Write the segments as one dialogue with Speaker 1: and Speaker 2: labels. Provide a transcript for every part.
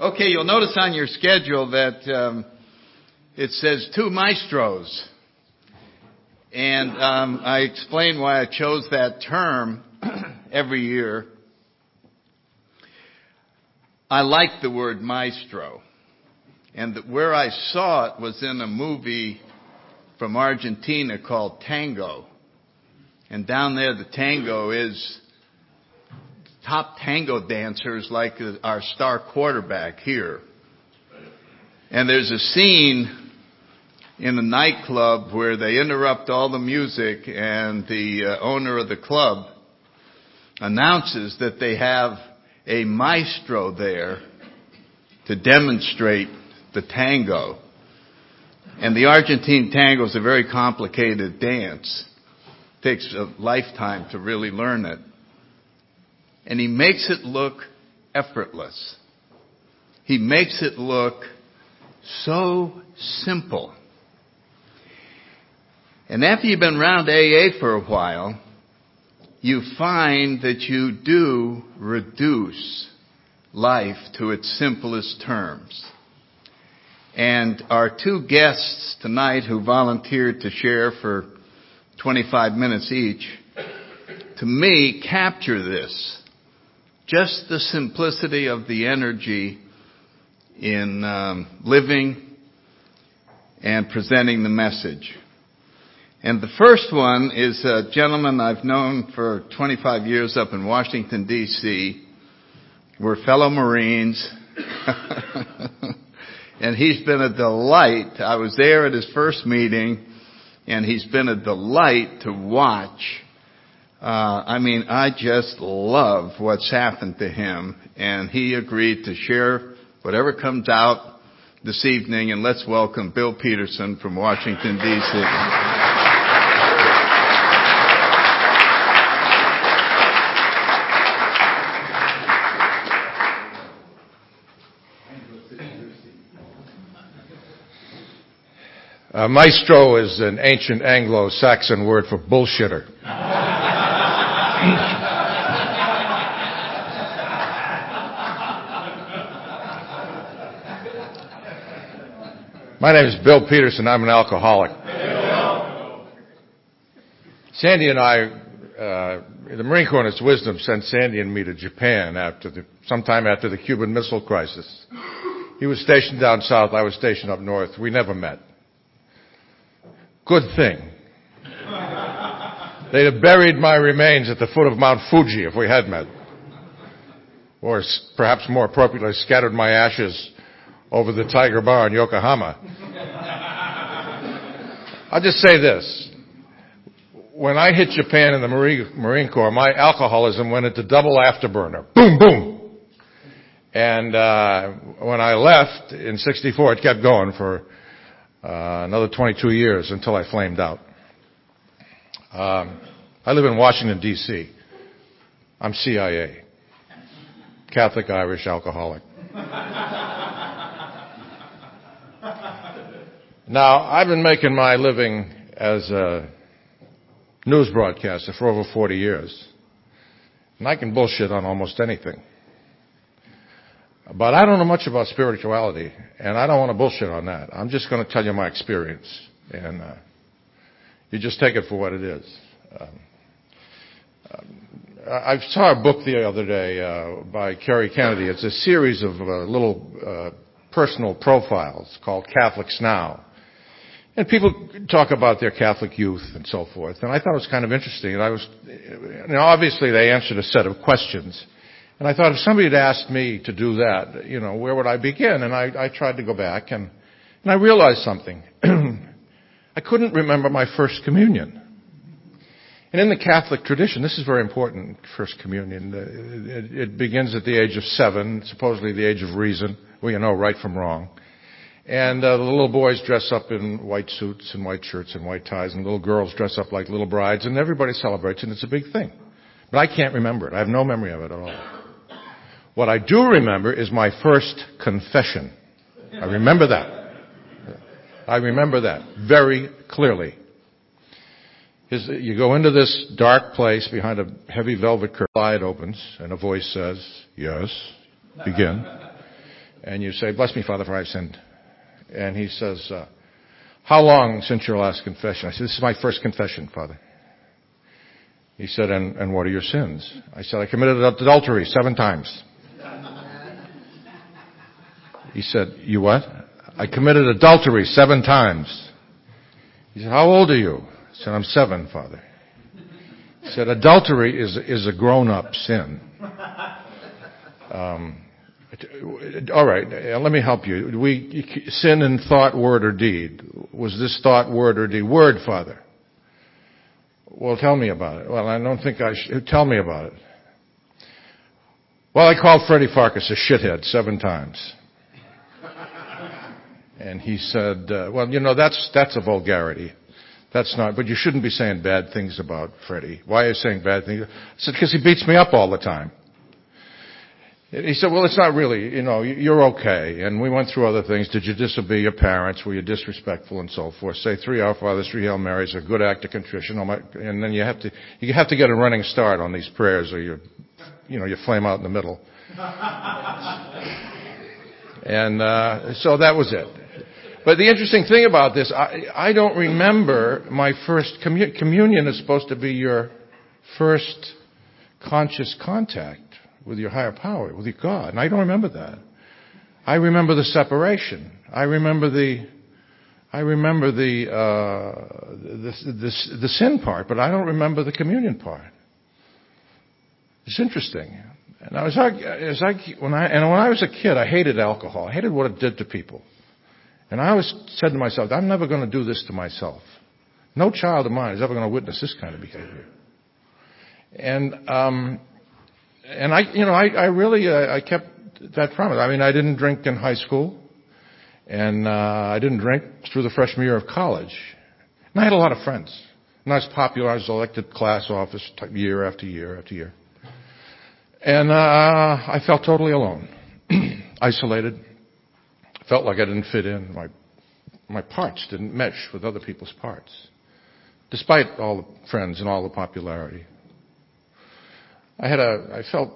Speaker 1: Okay, you'll notice on your schedule that it says two maestros. And I explain why I chose that term every year. I like the word maestro. And where I saw it was in a movie from Argentina called Tango. And down there, the tango is top tango dancers like our star quarterback here. And there's a scene in a nightclub where they interrupt all the music and the owner of the club announces that they have a maestro there to demonstrate the tango. And the Argentine tango is a very complicated dance. It takes a lifetime to really learn it. And he makes it look effortless. He makes it look so simple. And after you've been around AA for a while, you find that you do reduce life to its simplest terms. And our two guests tonight who volunteered to share for 25 minutes each, to me, capture this. Just the simplicity of the energy in living and presenting the message. And the first one is a gentleman I've known for 25 years up in Washington, D.C. We're fellow Marines. And he's been a delight. I was there at his first meeting, and he's been a delight to watch. I just love what's happened to him. And he agreed to share whatever comes out this evening. And let's welcome Bill Peterson from Washington, D.C.
Speaker 2: Maestro is an ancient Anglo-Saxon word for bullshitter. My name is Bill Peterson. I'm an alcoholic. Sandy and I, the Marine Corps in its wisdom sent Sandy and me to Japan sometime after the Cuban Missile Crisis. He was stationed down south. I was stationed up north. We never met. Good thing. They'd have buried my remains at the foot of Mount Fuji if we had met. Or perhaps more appropriately, scattered my ashes over the Tiger Bar in Yokohama. I'll just say this. When I hit Japan in the Marine Corps, my alcoholism went into double afterburner. Boom, boom. And when I left in 64, it kept going for another 22 years until I flamed out. I live in Washington, D.C. I'm CIA. Catholic Irish alcoholic. Now, I've been making my living as a news broadcaster for over 40 years. And I can bullshit on almost anything. But I don't know much about spirituality, and I don't want to bullshit on that. I'm just going to tell you my experience, and you just take it for what it is. I saw a book the other day by Kerry Kennedy. It's a series of little personal profiles called Catholics Now. And people talk about their Catholic youth and so forth. And I thought it was kind of interesting. And obviously they answered a set of questions. And I thought if somebody had asked me to do that, where would I begin? And I tried to go back and I realized something. I couldn't remember my first communion. And in the Catholic tradition, this is very important, first communion. It begins at the age of 7, supposedly the age of reason, where you know right from wrong. And the little boys dress up in white suits and white shirts and white ties, and little girls dress up like little brides, and everybody celebrates, and it's a big thing. But I can't remember it. I have no memory of it at all. What I do remember is my first confession. I remember that. I remember that very clearly. You go into this dark place behind a heavy velvet curtain, the light opens, and a voice says, "Yes, begin." and you say, "Bless me, Father, for I've sinned." And he says, "How long since your last confession?" I said, "This is my first confession, Father." He said, and what are your sins? I said, "I committed adultery 7 times. He said, "You what?" "I committed adultery 7 times. He said, "How old are you?" I said, "I'm 7, Father." He said, "Adultery is a grown-up sin." All right, let me help you. We sin in thought, word, or deed. Was this thought, word, or deed? Word, Father. Well, tell me about it. Well, I don't think I should. Tell me about it. Well, I called Freddie Farkas a shithead 7 times. And he said, "Well, that's a vulgarity. That's not, but you shouldn't be saying bad things about Freddie." "Why are you saying bad things?" I said, "Because he beats me up all the time." He said, "Well, it's not really, you're okay." And we went through other things. Did you disobey your parents? Were you disrespectful and so forth? Say 3 Our Fathers, 3 Hail Marys, a good act of contrition. And then you have to get a running start on these prayers or you flame out in the middle. And so that was it. But the interesting thing about this, I don't remember my first communion is supposed to be your first conscious contact with your higher power, with your God. And I don't remember that. I remember the separation. I remember the sin part, but I don't remember the communion part. It's interesting. And when I was a kid, I hated alcohol. I hated what it did to people. And I always said to myself, I'm never going to do this to myself. No child of mine is ever going to witness this kind of behavior. And I kept that promise. I mean, I didn't drink in high school, and I didn't drink through the freshman year of college. And I had a lot of friends. And I was popular. I was elected class office year after year after year. And I felt totally alone, isolated. Felt like I didn't fit in. My parts didn't mesh with other people's parts, despite all the friends and all the popularity. I felt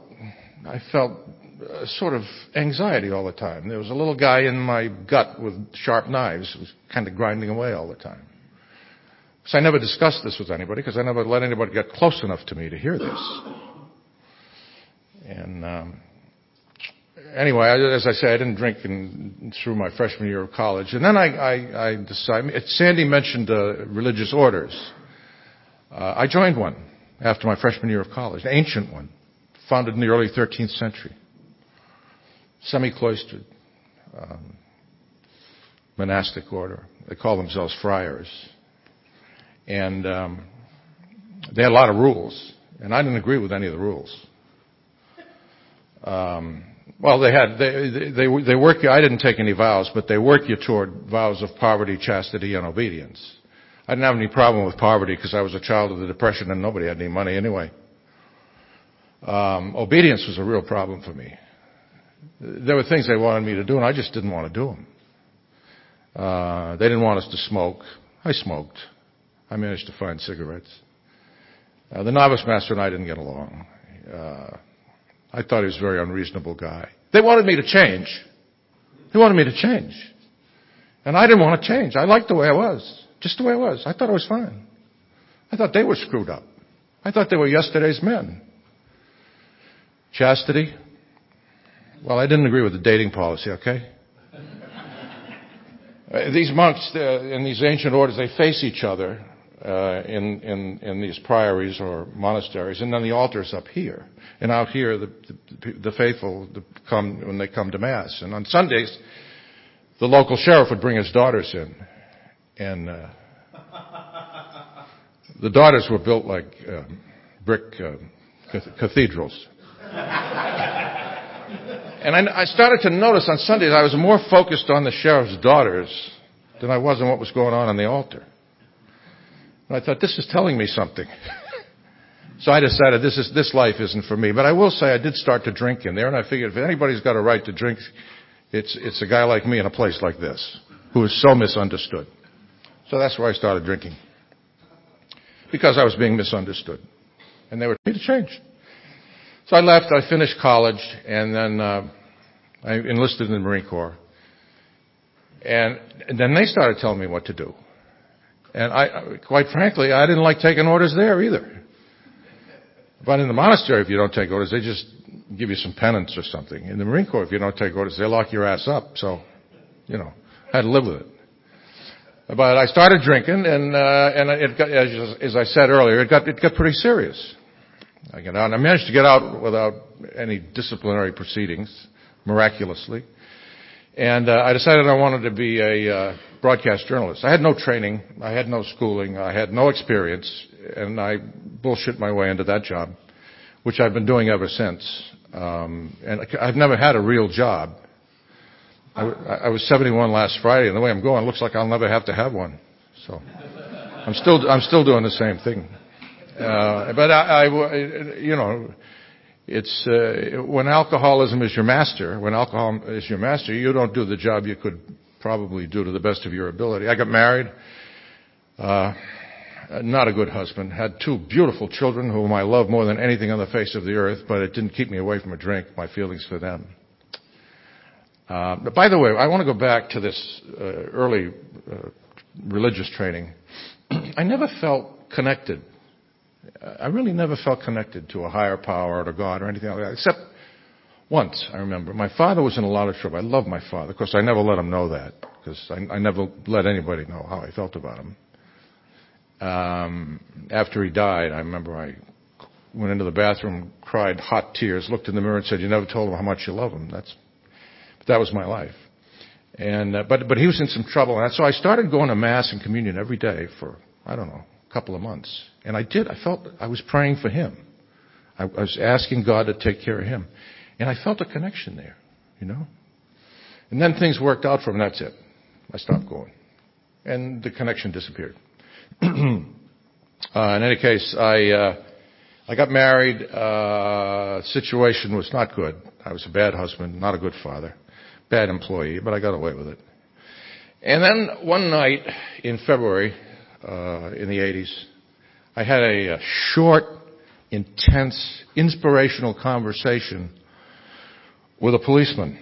Speaker 2: a sort of anxiety all the time. There was a little guy in my gut with sharp knives who was kind of grinding away all the time. So I never discussed this with anybody because I never let anybody get close enough to me to hear this. And anyway, as I say, I didn't drink through my freshman year of college. And then I decided, Sandy mentioned religious orders. I joined one after my freshman year of college, an ancient one, founded in the early 13th century. Semi-cloistered, monastic order. They call themselves friars. And they had a lot of rules, and I didn't agree with any of the rules. Well, they work you. I didn't take any vows, but they work you toward vows of poverty, chastity, and obedience. I didn't have any problem with poverty because I was a child of the Depression and nobody had any money anyway. Obedience was a real problem for me. There were things they wanted me to do, and I just didn't want to do them. They didn't want us to smoke. I smoked. I managed to find cigarettes. The novice master and I didn't get along. I thought he was a very unreasonable guy. They wanted me to change. They wanted me to change. And I didn't want to change. I liked the way I was. Just the way I was. I thought I was fine. I thought they were screwed up. I thought they were yesterday's men. Chastity. Well, I didn't agree with the dating policy, okay? These monks in these ancient orders, they face each other in these priories or monasteries, and then the altar's up here. And out here, the faithful come when they come to Mass. And on Sundays, the local sheriff would bring his daughters in. And the daughters were built like brick cathedrals. And I started to notice on Sundays I was more focused on the sheriff's daughters than I was on what was going on the altar. And I thought, this is telling me something. So I decided this life isn't for me. But I will say I did start to drink in there, and I figured if anybody's got a right to drink, it's a guy like me in a place like this who is so misunderstood. So that's where I started drinking. Because I was being misunderstood. And they were me to change. So I left, I finished college, and then I enlisted in the Marine Corps. And then they started telling me what to do. And quite frankly, I didn't like taking orders there either. But in the monastery, if you don't take orders, they just give you some penance or something. In the Marine Corps, if you don't take orders, they lock your ass up. So, I had to live with it. But I started drinking, and it got, as I said earlier, it got pretty serious. I managed to get out without any disciplinary proceedings, miraculously. And I decided I wanted to be a broadcast journalist. I had no training, I had no schooling, I had no experience, and I bullshit my way into that job, which I've been doing ever since. And I've never had a real job. I was 71 last Friday, and the way I'm going, it looks like I'll never have to have one. So I'm still doing the same thing. But it's when alcoholism is your master. When alcohol is your master, you don't do the job you could probably do to the best of your ability. I got married. Not a good husband. Had 2 beautiful children whom I love more than anything on the face of the earth, but it didn't keep me away from a drink. My feelings for them. But by the way, I want to go back to this early religious training. I never felt connected. I really never felt connected to a higher power or to God or anything like that, except once, I remember. My father was in a lot of trouble. I love my father. Of course, I never let him know that, because I never let anybody know how I felt about him. After he died, I remember I went into the bathroom, cried hot tears, looked in the mirror and said, "You never told him how much you love him." That was my life. And but he was in some trouble, and so I started going to Mass and communion every day for, I don't know, a couple of months. And I felt I was praying for him. I was asking God to take care of him. And I felt a connection there, And then things worked out for him, and that's it. I stopped going. And the connection disappeared. In any case, I got married. Situation was not good. I was a bad husband, not a good father, bad employee, but I got away with it. And then one night in February, in the 80s, I had a short, intense, inspirational conversation with a policeman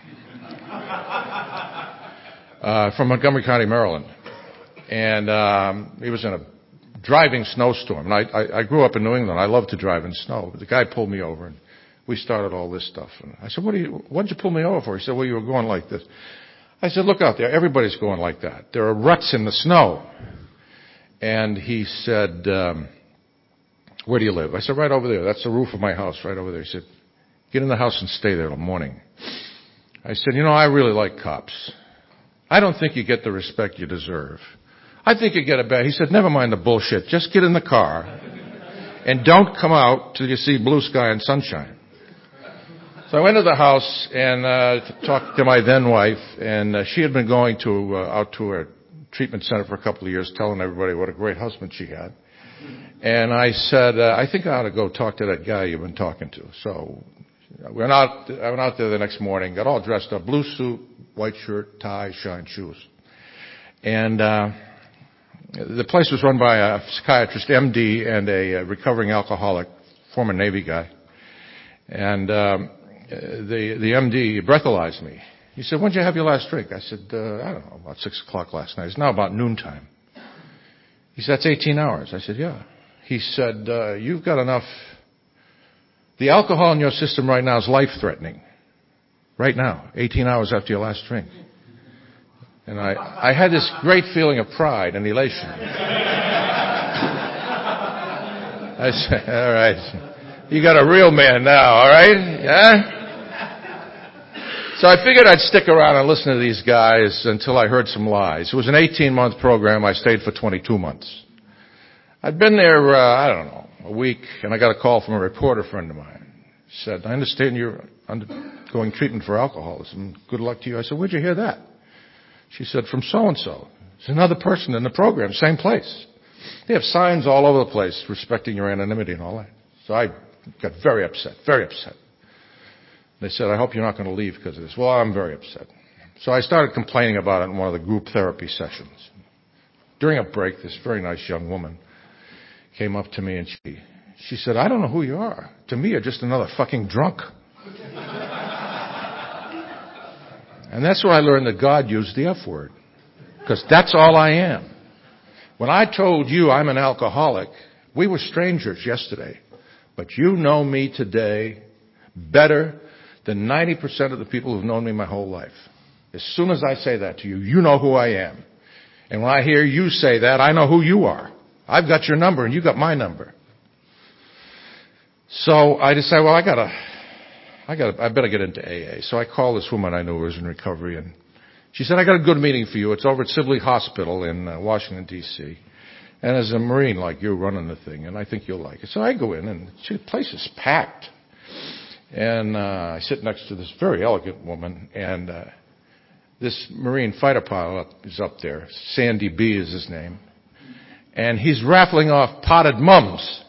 Speaker 2: from Montgomery County, Maryland. And he was in a driving snowstorm. And I grew up in New England. I love to drive in snow. But the guy pulled me over, and we started all this stuff. And I said, what did you pull me over for? He said, well, you were going like this. I said, look out there. Everybody's going like that. There are ruts in the snow. And he said, where do you live? I said, right over there. That's the roof of my house, right over there. He said, get in the house and stay there till morning. I said, I really like cops. I don't think you get the respect you deserve. I think you get it bad. He said, never mind the bullshit. Just get in the car and don't come out till you see blue sky and sunshine. So I went to the house and talked to my then wife, and she had been going out to a treatment center for a couple of years, telling everybody what a great husband she had. And I said, I think I ought to go talk to that guy you've been talking to. So I went out there the next morning, got all dressed up, blue suit, white shirt, tie, shine shoes. And the place was run by a psychiatrist, MD, and a recovering alcoholic, former Navy guy. And the MD breathalyzed me. He said, when did you have your last drink? I said, I don't know, about 6 o'clock last night. It's now about noontime. He said, that's 18 hours. I said, yeah. He said, you've got enough. The alcohol in your system right now is life-threatening. Right now, 18 hours after your last drink. And I had this great feeling of pride and elation. I said, all right, you got a real man now, all right? Yeah? So I figured I'd stick around and listen to these guys until I heard some lies. It was an 18-month program. I stayed for 22 months. I'd been there, I don't know, a week, and I got a call from a reporter friend of mine. He said, I understand you're undergoing treatment for alcoholism. Good luck to you. I said, where'd you hear that? She said, from so-and-so. It's another person in the program, same place. They have signs all over the place respecting your anonymity and all that. So I got very upset, very upset. They said, I hope you're not going to leave because of this. Well, I'm very upset. So I started complaining about it in one of the group therapy sessions. During a break, this very nice young woman came up to me and she said, I don't know who you are. To me, you're just another fucking drunk. And that's where I learned that God used the F word. Because that's all I am. When I told you I'm an alcoholic, we were strangers yesterday. But you know me today better than 90% of the people who've known me my whole life. As soon as I say that to you, you know who I am. And when I hear you say that, I know who you are. I've got your number and you got my number. So I decided, well, I better get into AA. So I called this woman I knew who was in recovery, and she said, I got a good meeting for you. It's over at Sibley Hospital in Washington, D.C. And there's a Marine like you running the thing, and I think you'll like it. So I go in, and the place is packed. And I sit next to this very elegant woman, and this Marine fighter pilot is up there. Sandy B is his name. And he's raffling off potted mums.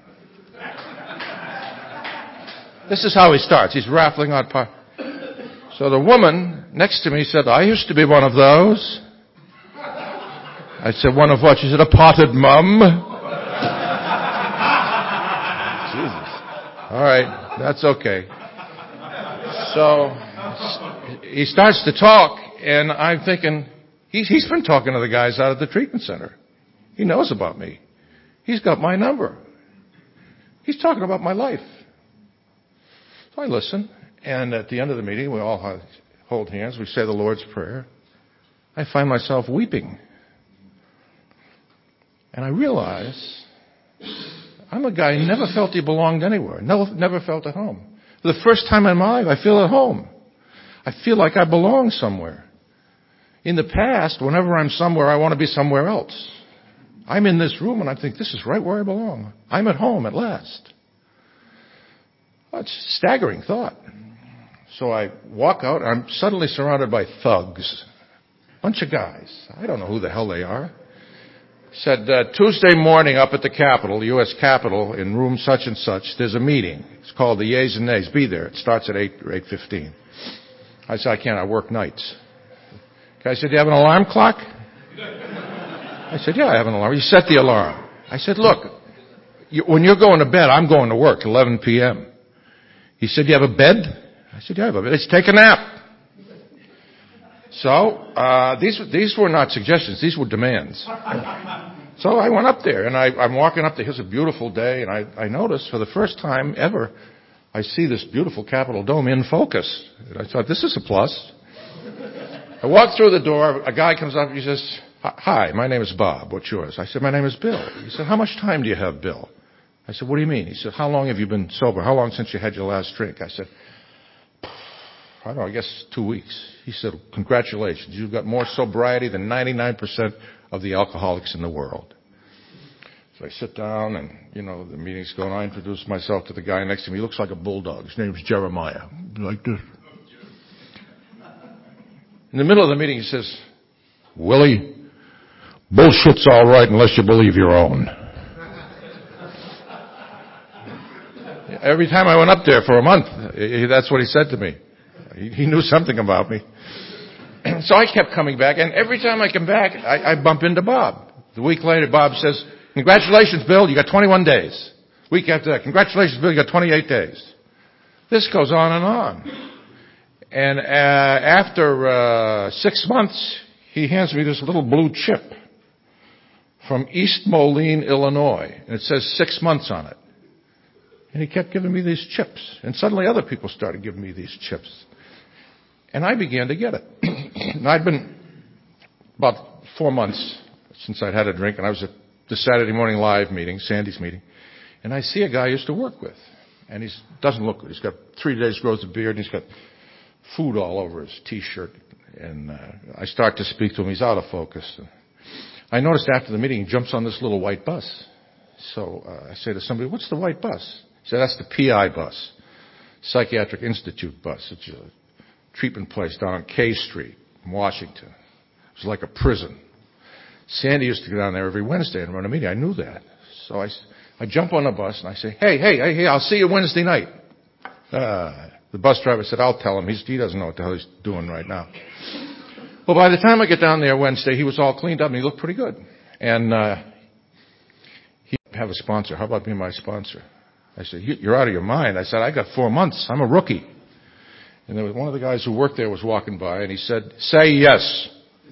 Speaker 2: This is how he starts. He's raffling on potted. So the woman next to me said, I used to be one of those. I said, one of what? She said, a potted mum. Jesus. All right, that's okay. So he starts to talk, and I'm thinking, he's been talking to the guys out at the treatment center. He knows about me. He's got my number. He's talking about my life. So I listen, and at the end of the meeting, we all hold hands. We say the Lord's Prayer. I find myself weeping. And I realize I'm a guy who never felt he belonged anywhere, never felt at home. For the first time in my life, I feel at home. I feel like I belong somewhere. In the past, whenever I'm somewhere, I want to be somewhere else. I'm in this room, and I think, this is right where I belong. I'm at home at last. Well, it's a staggering thought. So I walk out. I'm suddenly surrounded by thugs. Bunch of guys. I don't know who the hell they are. Said, Tuesday morning up at the Capitol, the U.S. Capitol, in room such and such, there's a meeting. It's called the Yeas and Nays. Be there. It starts at 8 or 8:15. I said, I can't. I work nights. The guy said, do you have an alarm clock? I said, yeah, I have an alarm. You set the alarm. I said, look, when you're going to bed, I'm going to work, 11 p.m. He said, you have a bed? I said, yeah, I have a bed. Let's take a nap. So these were not suggestions. These were demands. So I went up there, and I'm walking up there. Here's a beautiful day, and I noticed for the first time ever, I see this beautiful Capitol Dome in focus. And I thought, this is a plus. I walk through the door. A guy comes up, and he says, hi, my name is Bob. What's yours? I said, my name is Bill. He said, how much time do you have, Bill? I said, what do you mean? He said, how long have you been sober? How long since you had your last drink? I said, I don't know, I guess 2 weeks. He said, congratulations. You've got more sobriety than 99% of the alcoholics in the world. So I sit down, and, the meeting's going on. I introduce myself to the guy next to me. He looks like a bulldog. His name's Jeremiah. Like this. In the middle of the meeting, he says, Willie, bullshit's all right unless you believe your own. Every time I went up there for a month, that's what he said to me. He knew something about me. So I kept coming back, and every time I come back, I bump into Bob. The week later, Bob says, congratulations, Bill, you got 21 days. Week after that, congratulations, Bill, you got 28 days. This goes on and on. And after 6 months, he hands me this little blue chip from East Moline, Illinois. And it says 6 months on it. And he kept giving me these chips. And suddenly other people started giving me these chips. And I began to get it. And I'd been about 4 months since I'd had a drink, and I was at the Saturday Morning Live meeting, Sandy's meeting, and I see a guy I used to work with. And he doesn't look good. He's got 3 days' growth of beard, and he's got food all over his T-shirt. And I start to speak to him. He's out of focus. And I noticed after the meeting, he jumps on this little white bus. So I say to somebody, what's the white bus? He said, that's the PI bus, Psychiatric Institute bus. It's a treatment place down on K Street in Washington. It was like a prison. Sandy used to go down there every Wednesday and run a meeting. I knew that. So I jump on the bus and I say, hey, I'll see you Wednesday night. The bus driver said, I'll tell him. He doesn't know what the hell he's doing right now. Well, by the time I get down there Wednesday, he was all cleaned up and he looked pretty good. And he have a sponsor. How about being my sponsor? I said, you're out of your mind. I said, I got 4 months. I'm a rookie. And there was one of the guys who worked there was walking by, and he said, "Say yes."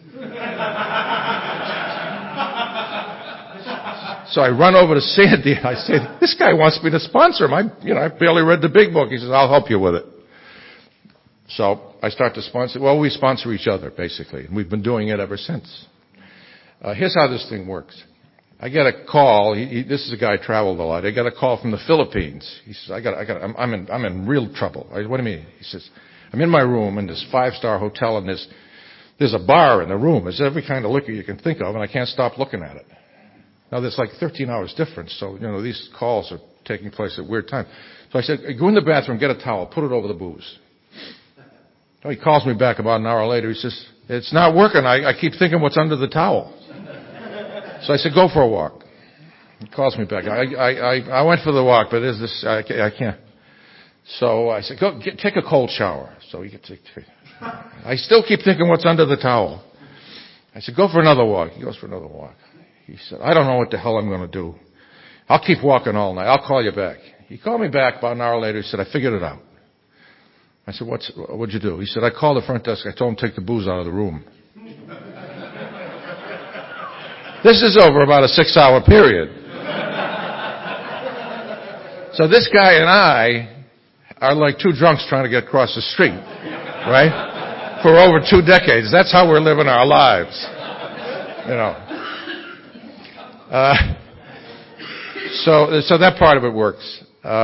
Speaker 2: So I run over to Sandy. I say, "This guy wants me to sponsor him. I barely read the big book." He says, "I'll help you with it." So I start to sponsor. Well, we sponsor each other, basically. And we've been doing it ever since. Here's how this thing works. I get a call. This is a guy who traveled a lot. I got a call from the Philippines. He says, I'm in real trouble. What do you mean? He says, "I'm in my room in this 5-star hotel, and there's a bar in the room. There's every kind of liquor you can think of, and I can't stop looking at it." Now, there's like 13 hours difference, so, these calls are taking place at weird times. So I said, "Go in the bathroom, get a towel, put it over the booze." He calls me back about an hour later. He says, "It's not working. I keep thinking what's under the towel." So I said, "Go for a walk." He calls me back. I went for the walk, but I can't. So I said, take a cold shower. So he gets I still keep thinking what's under the towel. I said, "Go for another walk." He goes for another walk. He said, "I don't know what the hell I'm going to do. I'll keep walking all night. I'll call you back." He called me back about an hour later. He said, "I figured it out." I said, "What'd you do?" He said, "I called the front desk. I told him to take the booze out of the room." This is over about a 6-hour period. So this guy and I are like two drunks trying to get across the street, right? For over 2 decades. That's how we're living our lives. So that part of it works.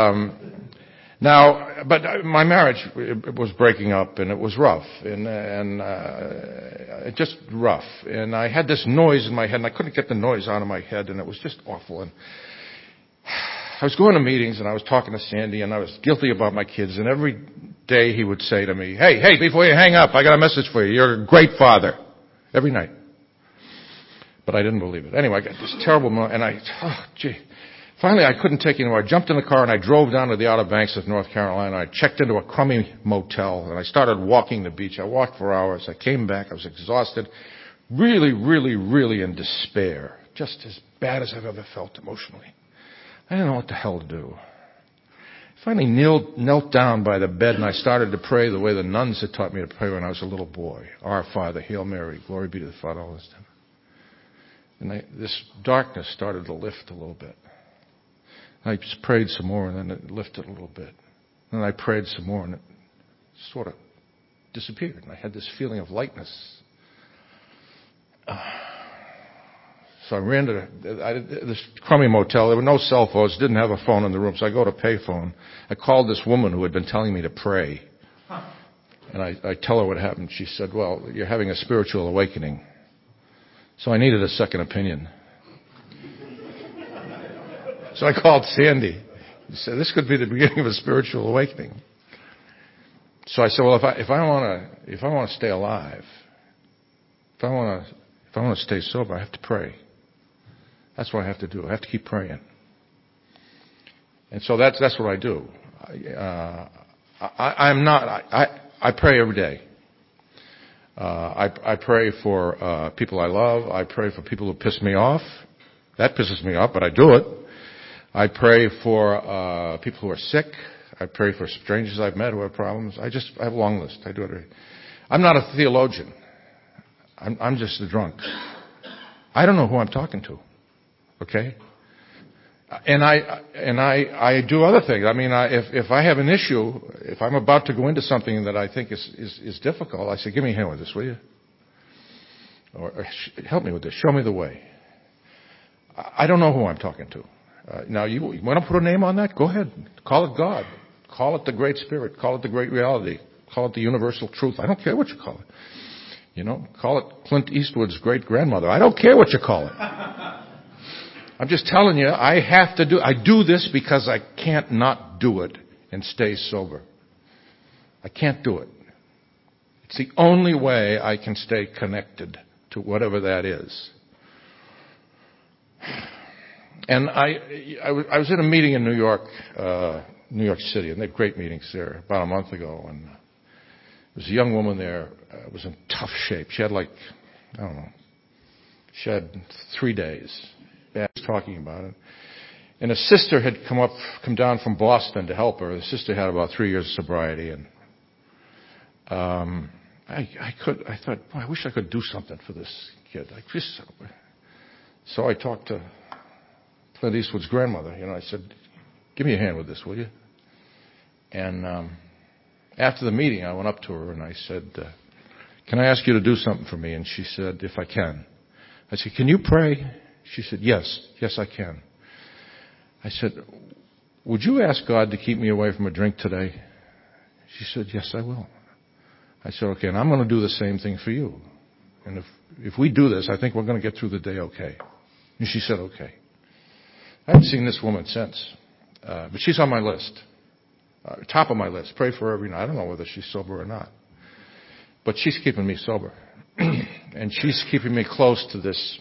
Speaker 2: Now, but my marriage was breaking up, and it was rough, and just rough. And I had this noise in my head, and I couldn't get the noise out of my head, and it was just awful. And I was going to meetings, and I was talking to Sandy, and I was guilty about my kids. And every day he would say to me, "Hey, before you hang up, I got a message for you. You're a great father." Every night. But I didn't believe it. Anyway, I got this terrible moment, and finally, I couldn't take it anymore. I jumped in the car and I drove down to the Outer Banks of North Carolina. I checked into a crummy motel and I started walking the beach. I walked for hours. I came back. I was exhausted, really, really, really in despair, just as bad as I've ever felt emotionally. I didn't know what the hell to do. I finally knelt down by the bed and I started to pray the way the nuns had taught me to pray when I was a little boy. Our Father, Hail Mary, glory be to the Father, all this time. And this darkness started to lift a little bit. I just prayed some more, and then it lifted a little bit. And I prayed some more, and it sort of disappeared. And I had this feeling of lightness. So I ran to this crummy motel. There were no cell phones, didn't have a phone in the room, so I go to payphone. I called this woman who had been telling me to pray. And I tell her what happened. She said, "Well, you're having a spiritual awakening." So I needed a second opinion. So I called Sandy. He said, "This could be the beginning of a spiritual awakening." So I said, "Well, if I want to stay alive, if I want to stay sober, I have to pray. That's what I have to do. I have to keep praying." And so that's what I do. I pray every day. I pray for people I love. I pray for people who piss me off. That pisses me off, but I do it. I pray for people who are sick. I pray for strangers I've met who have problems. I have a long list. I do it. I'm not a theologian. I'm just a drunk. I don't know who I'm talking to. Okay? And I do other things. I mean, if I have an issue, if I'm about to go into something that I think is difficult, I say, "Give me a hand with this, will you? Or help me with this. Show me the way." I don't know who I'm talking to. Now, you want to put a name on that? Go ahead. Call it God. Call it the Great Spirit. Call it the Great Reality. Call it the universal truth. I don't care what you call it. Call it Clint Eastwood's great-grandmother. I don't care what you call it. I'm just telling you, I do this because I can't not do it and stay sober. I can't do it. It's the only way I can stay connected to whatever that is. And I was in a meeting in New York City, and they have great meetings there about a month ago, and there was a young woman there, was in tough shape. She had she had 3 days. I was talking about it. And a sister had come down from Boston to help her. The sister had about 3 years of sobriety, and I thought, boy, I wish I could do something for this kid. So I talked to Clint Eastwood's grandmother. I said, give me a hand with this, will you? And after the meeting, I went up to her and I said, can I ask you to do something for me? And she said, if I can. I said, can you pray? She said, yes, I can. I said, would you ask God to keep me away from a drink today? She said, yes, I will. I said, okay, and I'm going to do the same thing for you. And if we do this, I think we're going to get through the day okay. And she said, okay. I haven't seen this woman since, but she's on my list, top of my list. Pray for her every night. I don't know whether she's sober or not, but she's keeping me sober, and she's keeping me close to this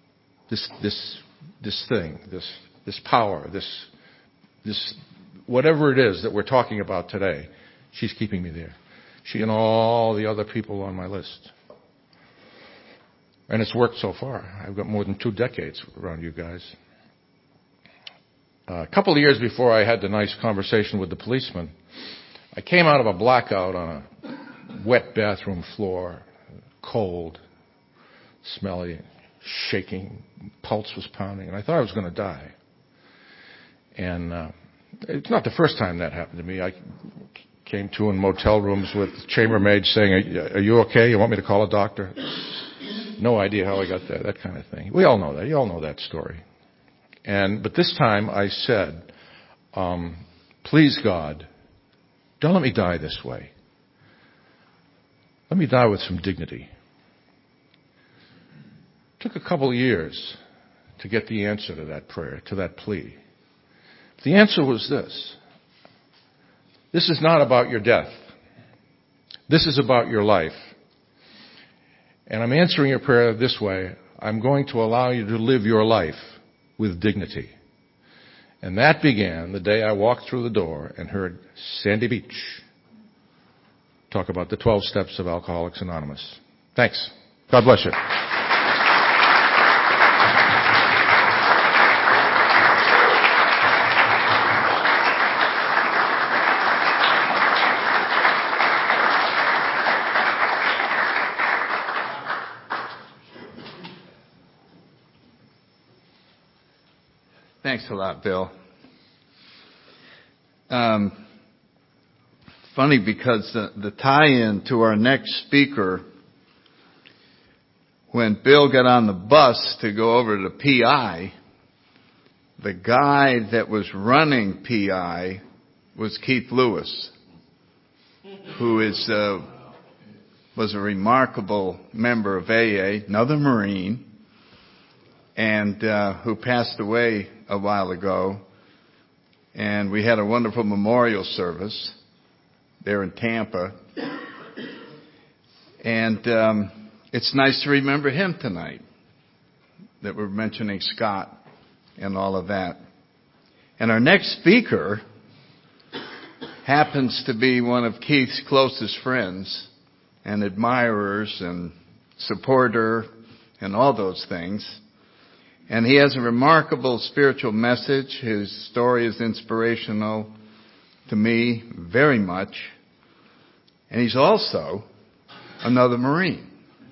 Speaker 2: thing, this power, this whatever it is that we're talking about today. She's keeping me there. She and all the other people on my list. And it's worked so far. I've got more than 2 decades around you guys. A couple of years before I had the nice conversation with the policeman, I came out of a blackout on a wet bathroom floor, cold, smelly, shaking, pulse was pounding, and I thought I was going to die. And it's not the first time that happened to me. I came to in motel rooms with chambermaids saying, are you okay? You want me to call a doctor? No idea how I got there, that kind of thing. We all know that. You all know that story. But this time I said, please God, don't let me die this way. Let me die with some dignity. It took a couple of years to get the answer to that prayer, to that plea. The answer was this. This is not about your death. This is about your life. And I'm answering your prayer this way. I'm going to allow you to live your life with dignity. And that began the day I walked through the door and heard Sandy Beach talk about the 12 steps of Alcoholics Anonymous. Thanks. God bless you.
Speaker 1: Thanks a lot, Bill. Funny because the tie-in to our next speaker, when Bill got on the bus to go over to PI, the guy that was running PI was Keith Lewis, who was a remarkable member of AA, another Marine, and who passed away a while ago. And we had a wonderful memorial service there in Tampa. And it's nice to remember him tonight, that we're mentioning Scott and all of that. And our next speaker happens to be one of Keith's closest friends and admirers and supporter and all those things. And he has a remarkable spiritual message. His story is inspirational to me very much. And he's also another Marine.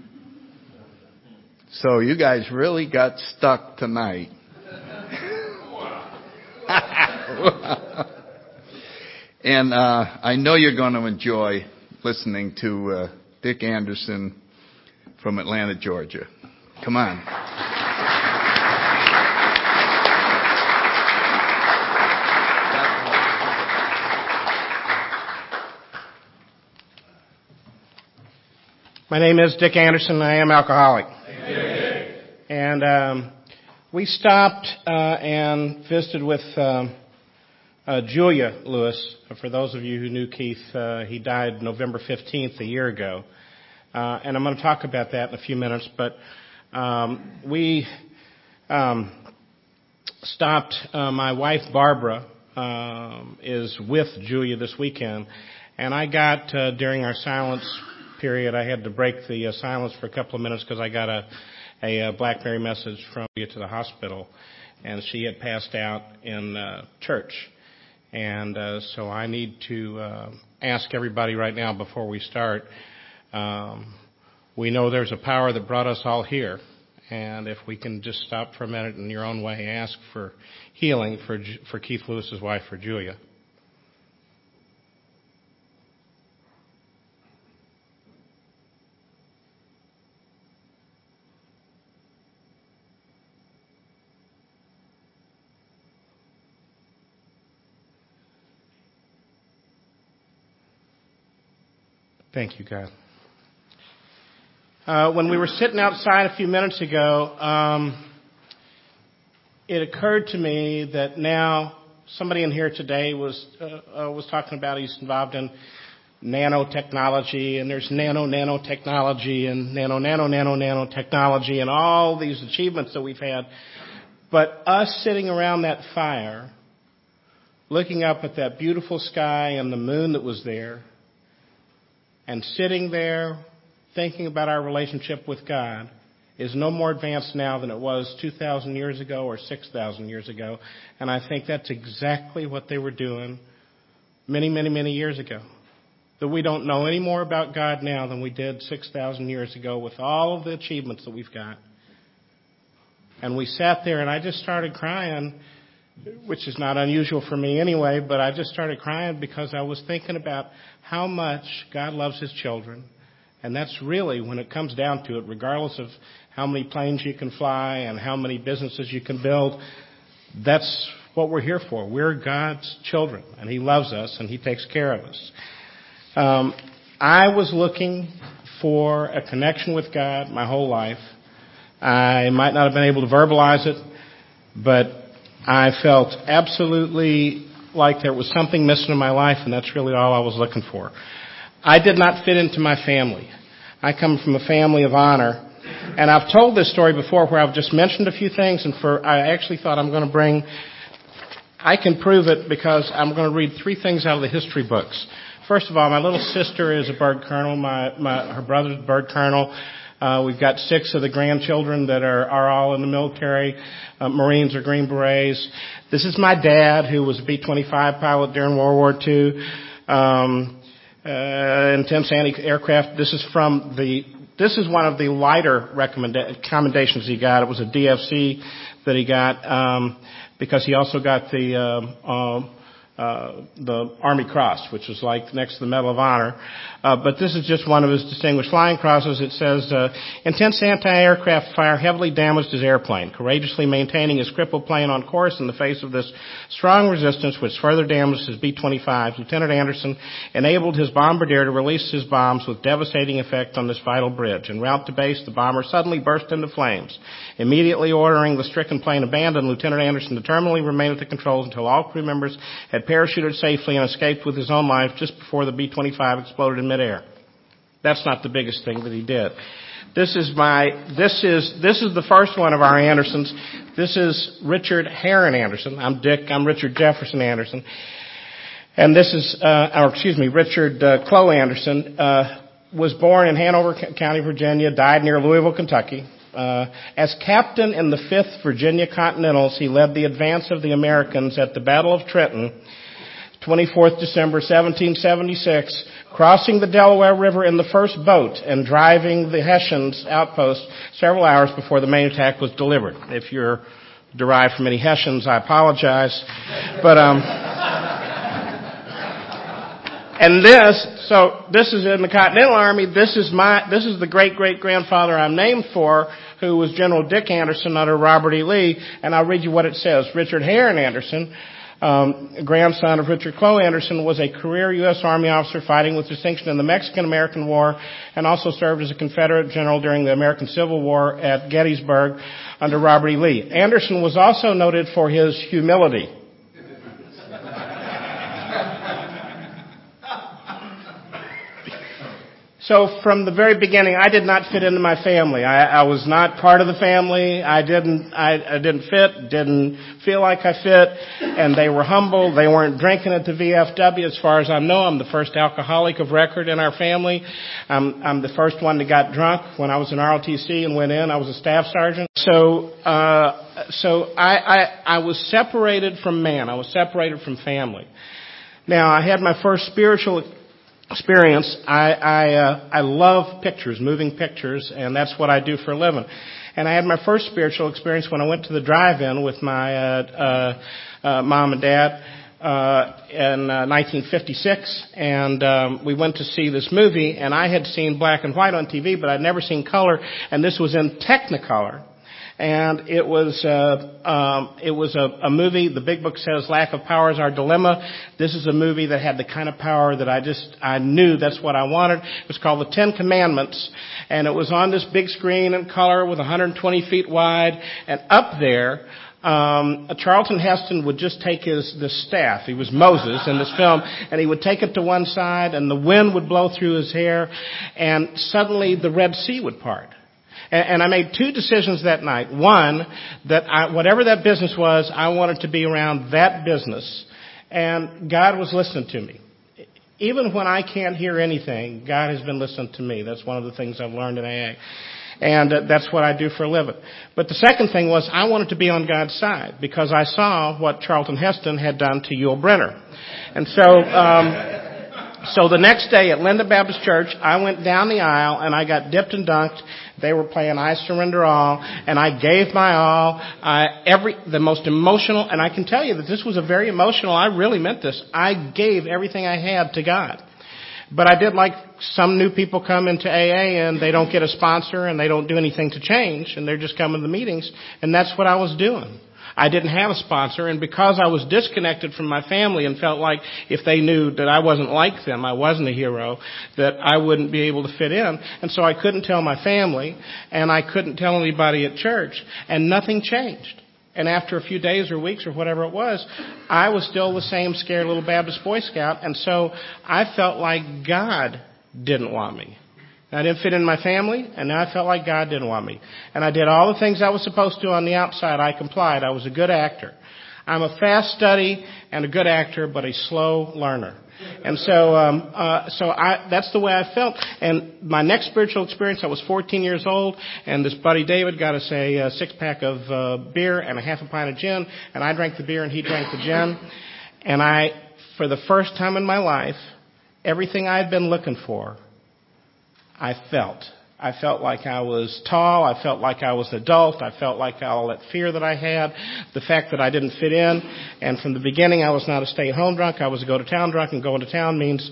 Speaker 1: So you guys really got stuck tonight. And I know you're going to enjoy listening to Dick Anderson from Atlanta, Georgia. Come on.
Speaker 3: My name is Dick Anderson. I am alcoholic. And we stopped and visited with Julia Lewis. For those of you who knew Keith, he died November 15th, a year ago. And I'm going to talk about that in a few minutes. But we stopped. My wife, Barbara, is with Julia this weekend. And I got, during our silence period, I had to break the silence for a couple of minutes because I got a BlackBerry message from you to the hospital, and she had passed out in church. And so I need to ask everybody right now before we start. We know there's a power that brought us all here. And if we can just stop for a minute in your own way, ask for healing for Keith Lewis's wife, for Julia. Thank you, God. When we were sitting outside a few minutes ago, it occurred to me that now somebody in here today was talking about he's involved in nanotechnology, and there's nanotechnology and nanotechnology and all these achievements that we've had. But us sitting around that fire, looking up at that beautiful sky and the moon that was there, and sitting there thinking about our relationship with God is no more advanced now than it was 2,000 years ago or 6,000 years ago. And I think that's exactly what they were doing many, many, many years ago. That we don't know any more about God now than we did 6,000 years ago with all of the achievements that we've got. And we sat there and I just started crying, which is not unusual for me anyway, but I just started crying because I was thinking about how much God loves His children. And that's really, when it comes down to it, regardless of how many planes you can fly and how many businesses you can build, that's what we're here for. We're God's children, and He loves us, and He takes care of us. I was looking for a connection with God my whole life. I might not have been able to verbalize it, but I felt absolutely like there was something missing in my life, and that's really all I was looking for. I did not fit into my family. I come from a family of honor, and I've told this story before where I've just mentioned a few things, and I actually thought I can prove it because I'm going to read 3 things out of the history books. First of all, my little sister is a bird colonel. Her brother's a bird colonel. We've got 6 of the grandchildren that are all in the military, Marines or Green Berets. This is my dad, who was a B-25 pilot during World War II, intense anti-aircraft. This is one of the lighter commendations he got. It was a DFC that he got, because he also got the Army Cross, which was like next to the Medal of Honor. But this is just one of his distinguished flying crosses. It says, intense anti-aircraft fire heavily damaged his airplane, courageously maintaining his crippled plane on course in the face of this strong resistance, which further damaged his B-25. Lieutenant Anderson enabled his bombardier to release his bombs with devastating effect on this vital bridge. En route to base, the bomber suddenly burst into flames. Immediately ordering the stricken plane abandoned, Lieutenant Anderson determinedly remained at the controls until all crew members had parachuted safely and escaped with his own life just before the B-25 exploded in midair. That's not the biggest thing that he did. This is the first one of our Andersons. This is Richard Heron Anderson. I'm Dick. I'm Richard Jefferson Anderson. And this is, Richard Chloe Anderson, was born in Hanover County, Virginia, died near Louisville, Kentucky. As captain in the 5th Virginia Continentals, he led the advance of the Americans at the Battle of Trenton, 24th December 1776, crossing the Delaware River in the first boat and driving the Hessians' outpost several hours before the main attack was delivered. If you're derived from any Hessians, I apologize. But, and this is in the Continental Army. This is the great-great-grandfather I'm named for, who was General Dick Anderson under Robert E. Lee. And I'll read you what it says. Richard Heron Anderson, grandson of Richard Chloe Anderson, was a career U.S. Army officer fighting with distinction in the Mexican-American War, and also served as a Confederate general during the American Civil War at Gettysburg under Robert E. Lee. Anderson was also noted for his humility. So from the very beginning, I did not fit into my family. I was not part of the family. I didn't fit, didn't feel like I fit, and they were humble. They weren't drinking at the VFW. As far as I know, I'm the first alcoholic of record in our family. I'm the first one that got drunk when I was in ROTC and went in. I was a staff sergeant. So I was separated from man. I was separated from family. Now, I had my first spiritual experience, I love pictures, moving pictures, and that's what I do for a living. And I had my first spiritual experience when I went to the drive-in with my mom and dad in 1956, and we went to see this movie, and I had seen black and white on TV, but I'd never seen color, and this was in Technicolor. And it was a movie. The Big Book says lack of power is our dilemma. This is a movie that had the kind of power that I knew that's what I wanted. It was called The Ten Commandments, and it was on this big screen in color with 120 feet wide, and up there, Charlton Heston would just take the staff. He was Moses in this film, and he would take it to one side, and the wind would blow through his hair, and suddenly the Red Sea would part. And I made two decisions that night. One, that whatever that business was, I wanted to be around that business. And God was listening to me. Even when I can't hear anything, God has been listening to me. That's one of the things I've learned in AA. And that's what I do for a living. But the second thing was I wanted to be on God's side because I saw what Charlton Heston had done to Yul Brynner. And so the next day at Linda Baptist Church, I went down the aisle and I got dipped and dunked. They were playing I Surrender All, and I gave my all. The most emotional, and I can tell you that this was a very emotional, I really meant this. I gave everything I had to God. But I did like some new people come into AA and they don't get a sponsor and they don't do anything to change and they're just coming to the meetings, and that's what I was doing. I didn't have a sponsor, and because I was disconnected from my family and felt like if they knew that I wasn't like them, I wasn't a hero, that I wouldn't be able to fit in. And so I couldn't tell my family, and I couldn't tell anybody at church, and nothing changed. And after a few days or weeks or whatever it was, I was still the same scared little Baptist Boy Scout, and so I felt like God didn't want me. I didn't fit in my family, and now I felt like God didn't want me. And I did all the things I was supposed to on the outside. I complied. I was a good actor. I'm a fast study and a good actor, but a slow learner. And so that's the way I felt. And my next spiritual experience, I was 14 years old, and this buddy David got us a six-pack of beer and a half a pint of gin, and I drank the beer and he drank the gin. And for the first time in my life, everything I'd been looking for, I felt like I was tall. I felt like I was an adult. I felt like all that fear that I had, the fact that I didn't fit in. And from the beginning, I was not a stay-at-home drunk. I was a go-to-town drunk, and going to town means,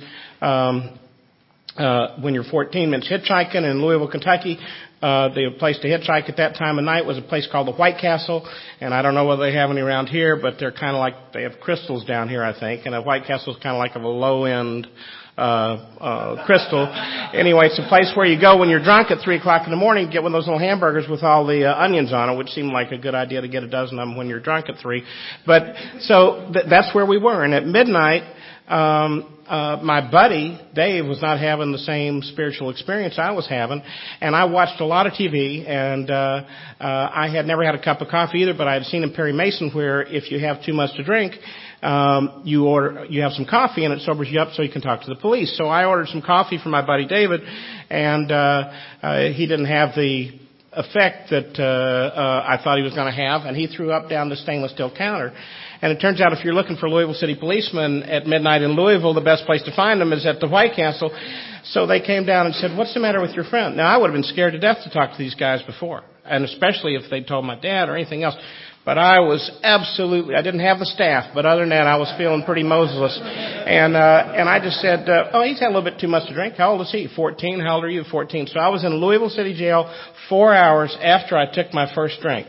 Speaker 3: when you're 14, means hitchhiking. In Louisville, Kentucky, the place to hitchhike at that time of night was a place called the White Castle. And I don't know whether they have any around here, but they're kind of like, they have Crystals down here, I think. And a White Castle is kind of like a low-end Crystal. Anyway, it's a place where you go when you're drunk at 3 o'clock in the morning, get one of those little hamburgers with all the onions on it, which seemed like a good idea to get a dozen of them when you're drunk at 3. But so that's where we were. And at midnight, my buddy Dave was not having the same spiritual experience I was having, and I watched a lot of TV, and I had never had a cup of coffee either, but I had seen in Perry Mason where if you have too much to drink, you have some coffee and it sobers you up so you can talk to the police. So I ordered some coffee for my buddy David, and he didn't have the effect that I thought he was going to have, and he threw up down the stainless steel counter. And it turns out if you're looking for Louisville City policemen at midnight in Louisville, the best place to find them is at the White Castle. So they came down and said, "What's the matter with your friend?" Now, I would have been scared to death to talk to these guys before, and especially if they'd told my dad or anything else. But I didn't have the staff, but other than that, I was feeling pretty Moseless. And I just said, he's had a little bit too much to drink. How old is he? 14. How old are you? 14. So I was in Louisville City Jail 4 hours after I took my first drink.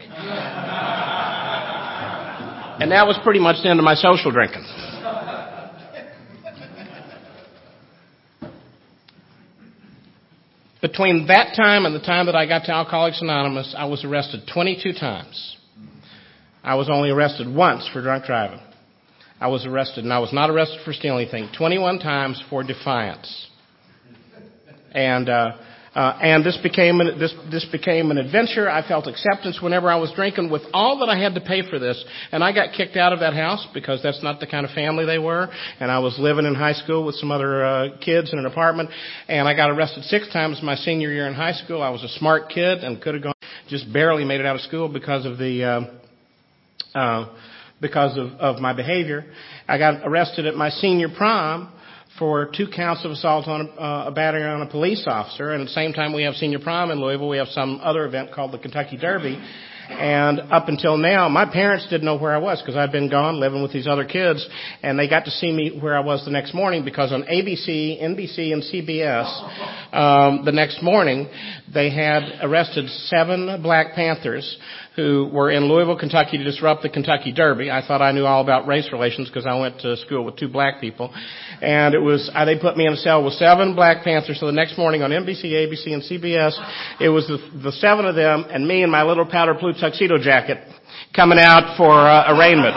Speaker 3: And that was pretty much the end of my social drinking. Between that time and the time that I got to Alcoholics Anonymous, I was arrested 22 times. I was only arrested once for drunk driving. I was arrested, and I was not arrested for stealing anything, 21 times for defiance. And this became an adventure. I felt acceptance whenever I was drinking with all that I had to pay for this. And I got kicked out of that house because that's not the kind of family they were. And I was living in high school with some other kids in an apartment. And I got arrested 6 times my senior year in high school. I was a smart kid and could have gone, just barely made it out of school because of my behavior. I got arrested at my senior prom for 2 counts of assault on a battery on a police officer. And at the same time we have senior prom in Louisville, we have some other event called the Kentucky Derby. And up until now, my parents didn't know where I was because I'd been gone living with these other kids, and they got to see me where I was the next morning because on ABC, NBC, and CBS the next morning, they had arrested 7 Black Panthers who were in Louisville, Kentucky to disrupt the Kentucky Derby. I thought I knew all about race relations because I went to school with 2 black people. And it was, they put me in a cell with 7 Black Panthers. So the next morning on NBC, ABC, and CBS, it was the 7 of them and me in my little powder blue tuxedo jacket coming out for arraignment.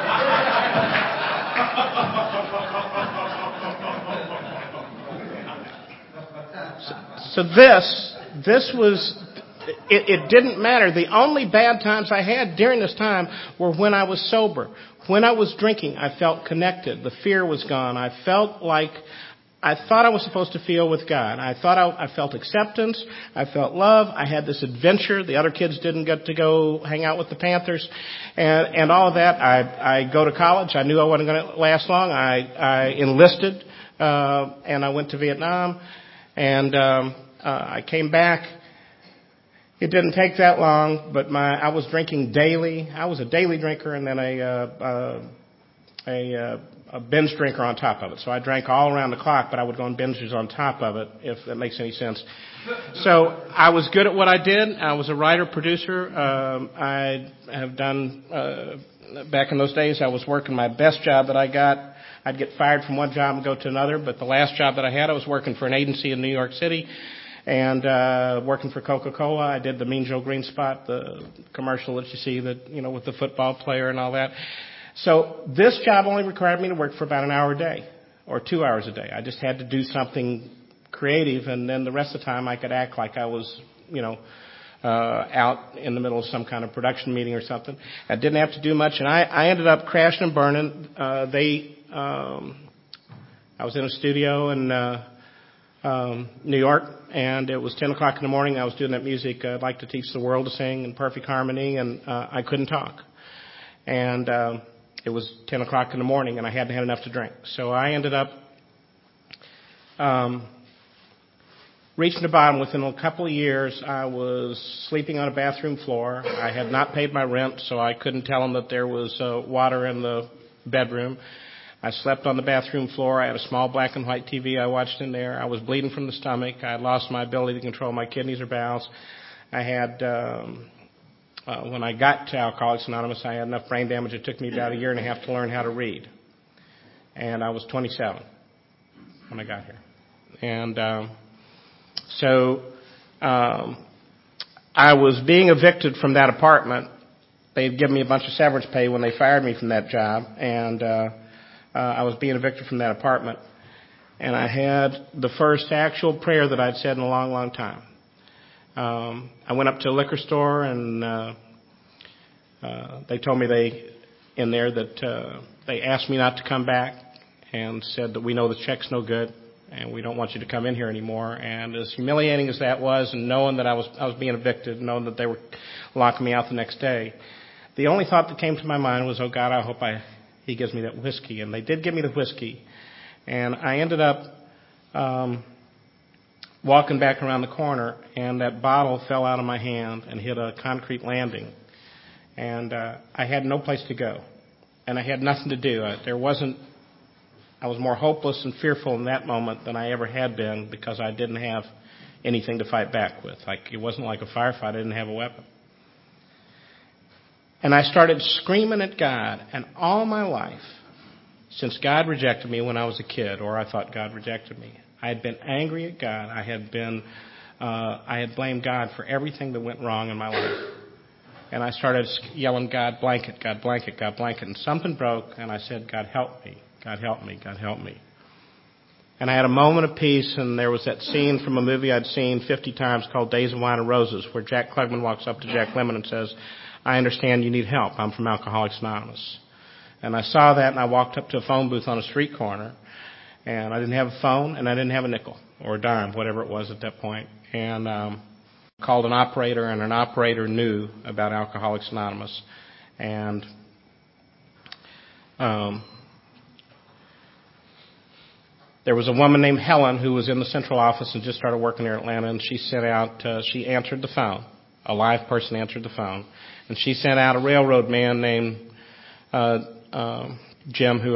Speaker 3: So this was, it didn't matter. The only bad times I had during this time were when I was sober. When I was drinking, I felt connected. The fear was gone. I felt like I thought I was supposed to feel with God. I thought I felt acceptance. I felt love. I had this adventure. The other kids didn't get to go hang out with the Panthers and all of that. I go to college. I knew I wasn't going to last long. I enlisted, and I went to Vietnam, and I came back. It didn't take that long, but I was drinking daily. I was a daily drinker and then a binge drinker on top of it. So I drank all around the clock, but I would go on binges on top of it, if that makes any sense. So I was good at what I did. I was a writer, producer. I have done, back in those days, I was working my best job that I got. I'd get fired from one job and go to another, but the last job that I had, I was working for an agency in New York City. And working for Coca-Cola, I did the Mean Joe Green spot, the commercial that you see that, with the football player and all that. So this job only required me to work for about an hour a day or 2 hours a day. I just had to do something creative, and then the rest of the time I could act like I was, out in the middle of some kind of production meeting or something. I didn't have to do much, and I ended up crashing and burning. I was in a studio in New York, and it was 10 o'clock in the morning. I was doing that music, I'd Like to Teach the World to Sing in Perfect Harmony, and I couldn't talk. And it was 10 o'clock in the morning, and I hadn't had enough to drink. So I ended up reaching the bottom. Within a couple of years, I was sleeping on a bathroom floor. I had not paid my rent, so I couldn't tell them that there was water in the bedroom. I slept on the bathroom floor. I had a small black and white TV I watched in there. I was bleeding from the stomach. I had lost my ability to control my kidneys or bowels. I had, when I got to Alcoholics Anonymous, I had enough brain damage. It took me about 1.5 years to learn how to read. And I was 27 when I got here. And I was being evicted from that apartment. They had given me a bunch of severance pay when they fired me from that job. And I was being evicted from that apartment, and I had the first actual prayer that I'd said in a long, long time. I went up to a liquor store, and they told me that they asked me not to come back and said that we know the check's no good, and we don't want you to come in here anymore. And as humiliating as that was, and knowing that I was being evicted, knowing that they were locking me out the next day, the only thought that came to my mind was, oh God, I hope he gives me that whiskey. And they did give me the whiskey. And I ended up walking back around the corner, and that bottle fell out of my hand and hit a concrete landing. And I had no place to go. And I had nothing to do. I was more hopeless and fearful in that moment than I ever had been because I didn't have anything to fight back with. It wasn't like a firefight. I didn't have a weapon. And I started screaming at God. And all my life, since God rejected me when I was a kid, or I thought God rejected me, I had been angry at God. I had blamed God for everything that went wrong in my life. And I started yelling, God blanket, God blanket, God blanket. And something broke, and I said, God help me, God help me, God help me. And I had a moment of peace, and there was that scene from a movie I'd seen 50 times called Days of Wine and Roses, where Jack Klugman walks up to Jack Lemmon and says, I understand you need help. I'm from Alcoholics Anonymous. And I saw that, and I walked up to a phone booth on a street corner, and I didn't have a phone, and I didn't have a nickel or a dime, whatever it was at that point. And called an operator, and an operator knew about Alcoholics Anonymous. And There was a woman named Helen who was in the central office and just started working here in Atlanta, and she answered the phone. A live person answered the phone, and she sent out a railroad man named Jim, who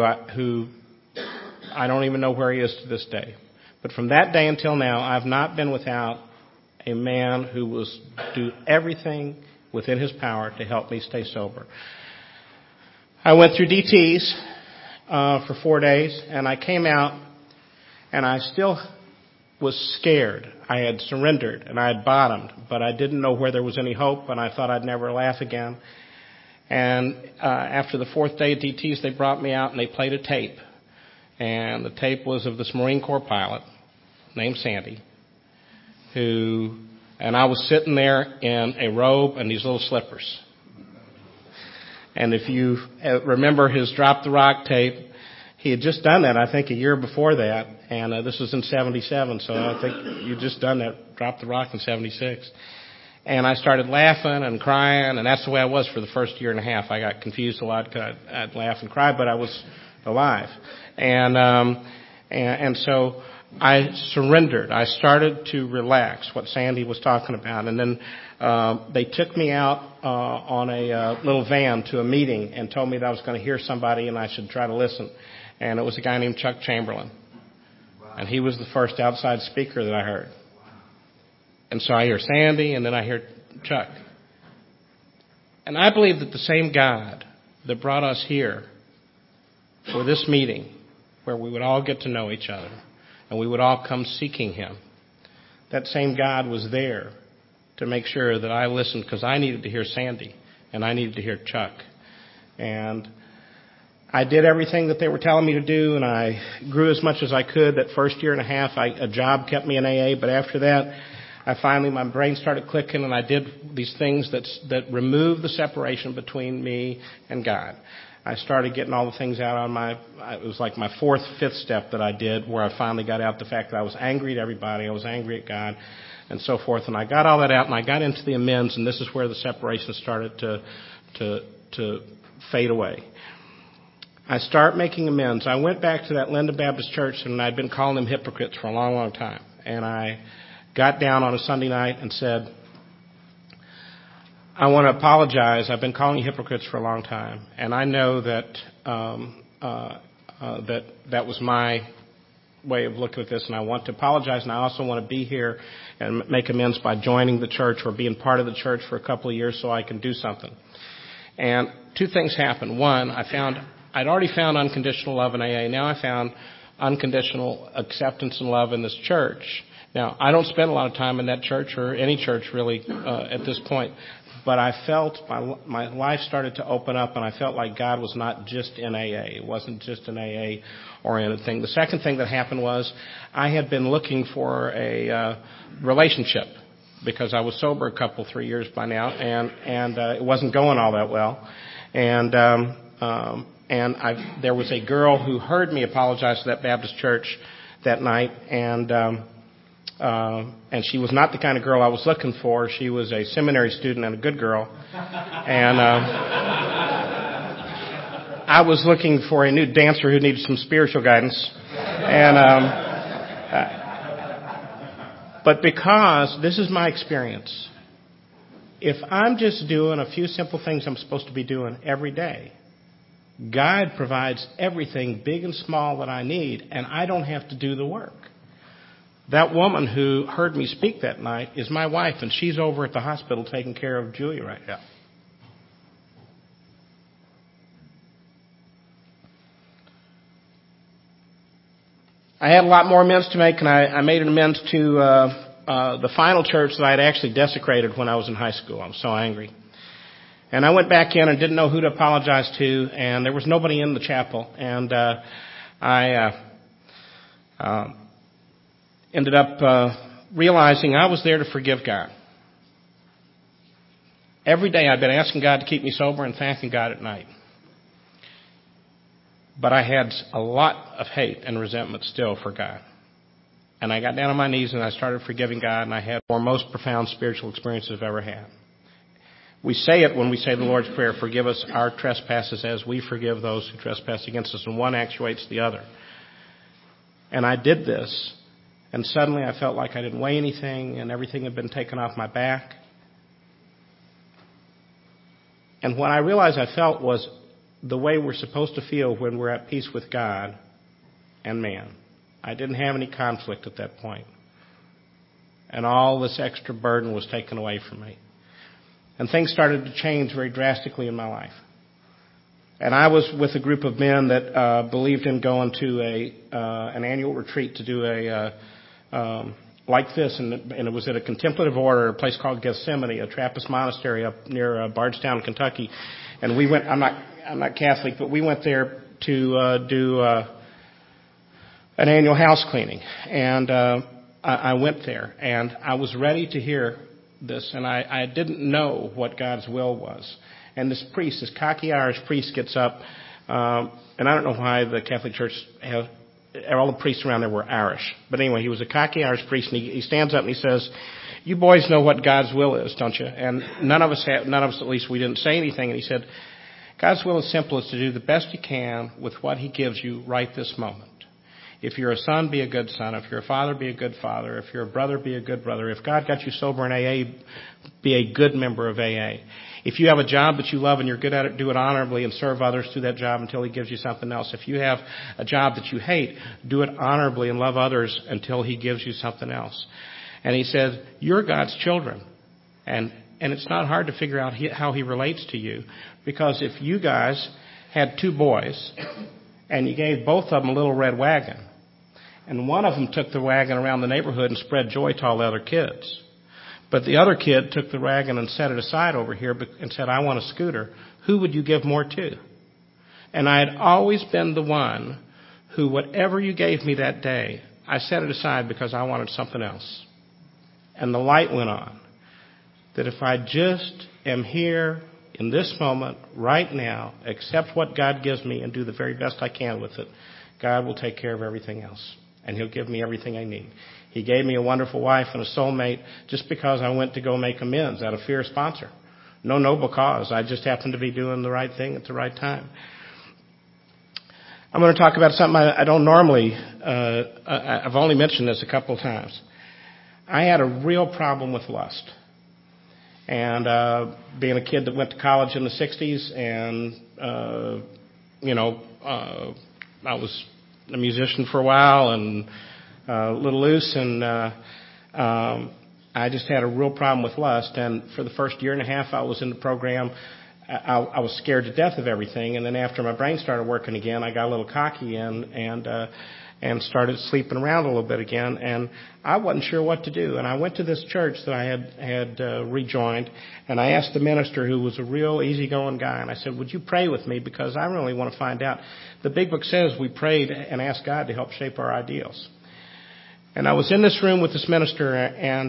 Speaker 3: I don't even know where he is to this day. But from that day until now, I've not been without a man who was do everything within his power to help me stay sober. I went through DTs for 4 days, and I came out, and I still was scared. I had surrendered, and I had bottomed, but I didn't know where there was any hope, and I thought I'd never laugh again. And after the 4th day of DTs, they brought me out, and they played a tape. And the tape was of this Marine Corps pilot named Sandy, and I was sitting there in a robe and these little slippers. And if you remember his Drop the Rock tape, he had just done that, I think, a year before that. And this was in 77, so I think you'd just done that, Drop the Rock, in 76. And I started laughing and crying, and that's the way I was for the first year and a half. I got confused a lot because I'd laugh and cry, but I was alive. And so I surrendered. I started to relax, what Sandy was talking about. And then they took me out on a little van to a meeting and told me that I was going to hear somebody and I should try to listen. And it was a guy named Chuck Chamberlain. And he was the first outside speaker that I heard. And so I hear Sandy, and then I hear Chuck. And I believe that the same God that brought us here for this meeting, where we would all get to know each other, and we would all come seeking Him, that same God was there to make sure that I listened, because I needed to hear Sandy, and I needed to hear Chuck. And I did everything that they were telling me to do, and I grew as much as I could. That first year and a half, a job kept me in AA, but after that, my brain started clicking, and I did these things that removed the separation between me and God. I started getting all the things out on it was like my 4th, 5th step that I did, where I finally got out the fact that I was angry at everybody, I was angry at God, and so forth. And I got all that out, and I got into the amends, and this is where the separation started to fade away. I start making amends. I went back to that Linden Baptist Church, and I'd been calling them hypocrites for a long, long time. And I got down on a Sunday night and said, I want to apologize. I've been calling you hypocrites for a long time, and I know that that was my way of looking at this, and I want to apologize, and I also want to be here and make amends by joining the church or being part of the church for a couple of years so I can do something. And 2 things happened. One, I'd already found unconditional love in AA. Now I found unconditional acceptance and love in this church. Now, I don't spend a lot of time in that church or any church really at this point, but I felt my life started to open up, and I felt like God was not just in AA. It wasn't just an AA-oriented thing. The second thing that happened was I had been looking for a relationship because I was sober 3 years by now, and it wasn't going all that well. And there was a girl who heard me apologize to that Baptist church that night, and she was not the kind of girl I was looking for. She was a seminary student and a good girl. And I was looking for a new dancer who needed some spiritual guidance. But because this is my experience, if I'm just doing a few simple things I'm supposed to be doing every day, God provides everything, big and small, that I need, and I don't have to do the work. That woman who heard me speak that night is my wife, and she's over at the hospital taking care of Julia right now. I had a lot more amends to make, and I made an amends to the final church that I had actually desecrated when I was in high school. I was so angry. And I went back in and didn't know who to apologize to, and there was nobody in the chapel. And I ended up realizing I was there to forgive God. Every day I'd been asking God to keep me sober and thanking God at night. But I had a lot of hate and resentment still for God. And I got down on my knees and I started forgiving God, and I had the most profound spiritual experience I've ever had. We say it when we say the Lord's Prayer, forgive us our trespasses as we forgive those who trespass against us, and one actuates the other. And I did this, and suddenly I felt like I didn't weigh anything and everything had been taken off my back. And what I realized I felt was the way we're supposed to feel when we're at peace with God and man. I didn't have any conflict at that point. And all this extra burden was taken away from me. And things started to change very drastically in my life. And I was with a group of men that believed in going to an annual retreat to do like this, and it was at a contemplative order, a place called Gethsemane, a Trappist monastery up near Bardstown, Kentucky. And we went. I'm not Catholic, but we went there to do an annual house cleaning. And I went there, and I was ready to hear this, and I didn't know what God's will was. And this priest, this cocky Irish priest, gets up, and I don't know why the Catholic Church all the priests around there were Irish. But anyway, he was a cocky Irish priest, and he stands up and he says, "You boys know what God's will is, don't you?" And none of us, at least, we didn't say anything. And he said, "God's will is simple: is to do the best you can with what He gives you right this moment. If you're a son, be a good son. If you're a father, be a good father. If you're a brother, be a good brother. If God got you sober in AA, be a good member of AA. If you have a job that you love and you're good at it, do it honorably and serve others through that job until He gives you something else. If you have a job that you hate, do it honorably and love others until He gives you something else." And he said, "You're God's children. And it's not hard to figure out how He relates to you, because if you guys had two boys and you gave both of them a little red wagon, and one of them took the wagon around the neighborhood and spread joy to all the other kids, but the other kid took the wagon and set it aside over here and said, 'I want a scooter,' who would you give more to?" And I had always been the one who, whatever you gave me that day, I set it aside because I wanted something else. And the light went on, that if I just am here in this moment, right now, accept what God gives me and do the very best I can with it, God will take care of everything else. And He'll give me everything I need. He gave me a wonderful wife and a soulmate just because I went to go make amends out of fear of sponsor. No noble cause. I just happened to be doing the right thing at the right time. I'm going to talk about something I don't normally, I've only mentioned this a couple of times. I had a real problem with lust. And being a kid that went to college in the 60s, and, I was a musician for a while and a little loose, and I just had a real problem with lust. And for the first year and a half I was in the program, I was scared to death of everything. And then after my brain started working again, I got a little cocky and started sleeping around a little bit again. And I wasn't sure what to do. And I went to this church that I had rejoined, and I asked the minister, who was a real easygoing guy, and I said, "Would you pray with me? Because I really want to find out." The Big Book says we prayed and asked God to help shape our ideals. And I was in this room with this minister, and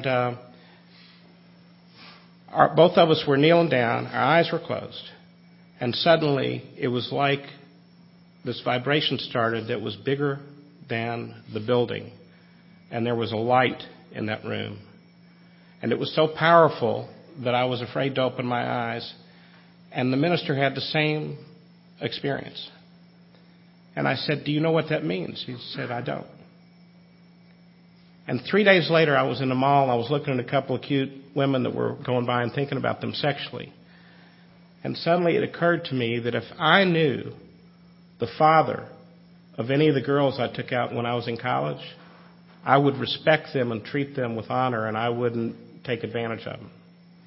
Speaker 3: both of us were kneeling down, our eyes were closed, and suddenly it was like this vibration started that was bigger than the building, and there was a light in that room. And it was so powerful that I was afraid to open my eyes, and the minister had the same experience. And I said, "Do you know what that means?" He said, "I don't." And 3 days later, I was in the mall. I was looking at a couple of cute women that were going by and thinking about them sexually. And suddenly it occurred to me that if I knew the father of any of the girls I took out when I was in college, I would respect them and treat them with honor, and I wouldn't take advantage of them.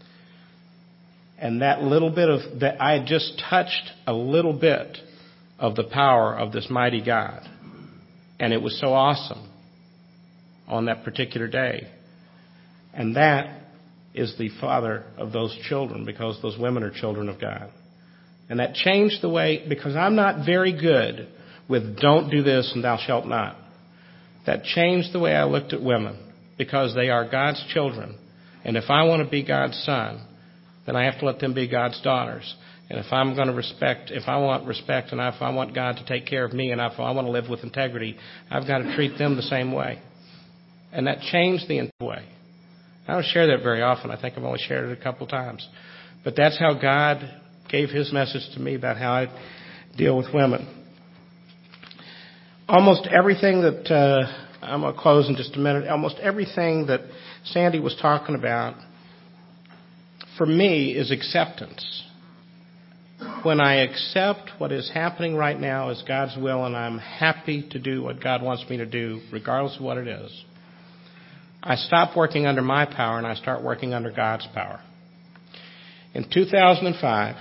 Speaker 3: And that little bit of that, I had just touched a little bit of the power of this mighty God. And it was so awesome on that particular day. And that is the father of those children, because those women are children of God. And that changed the way, because I'm not very good with "don't do this" and "thou shalt not." That changed the way I looked at women, because they are God's children. And if I want to be God's son, then I have to let them be God's daughters. And if I'm going to respect, if I want respect, and if I want God to take care of me, and if I want to live with integrity, I've got to treat them the same way. And that changed the way. I don't share that very often. I think I've only shared it a couple times. But that's how God gave His message to me about how I deal with women. almost everything that, I'm going to close in just a minute, almost everything that Sandy was talking about, for me, is acceptance. When I accept what is happening right now as God's will, and I'm happy to do what God wants me to do, regardless of what it is, I stop working under my power and I start working under God's power. In 2005,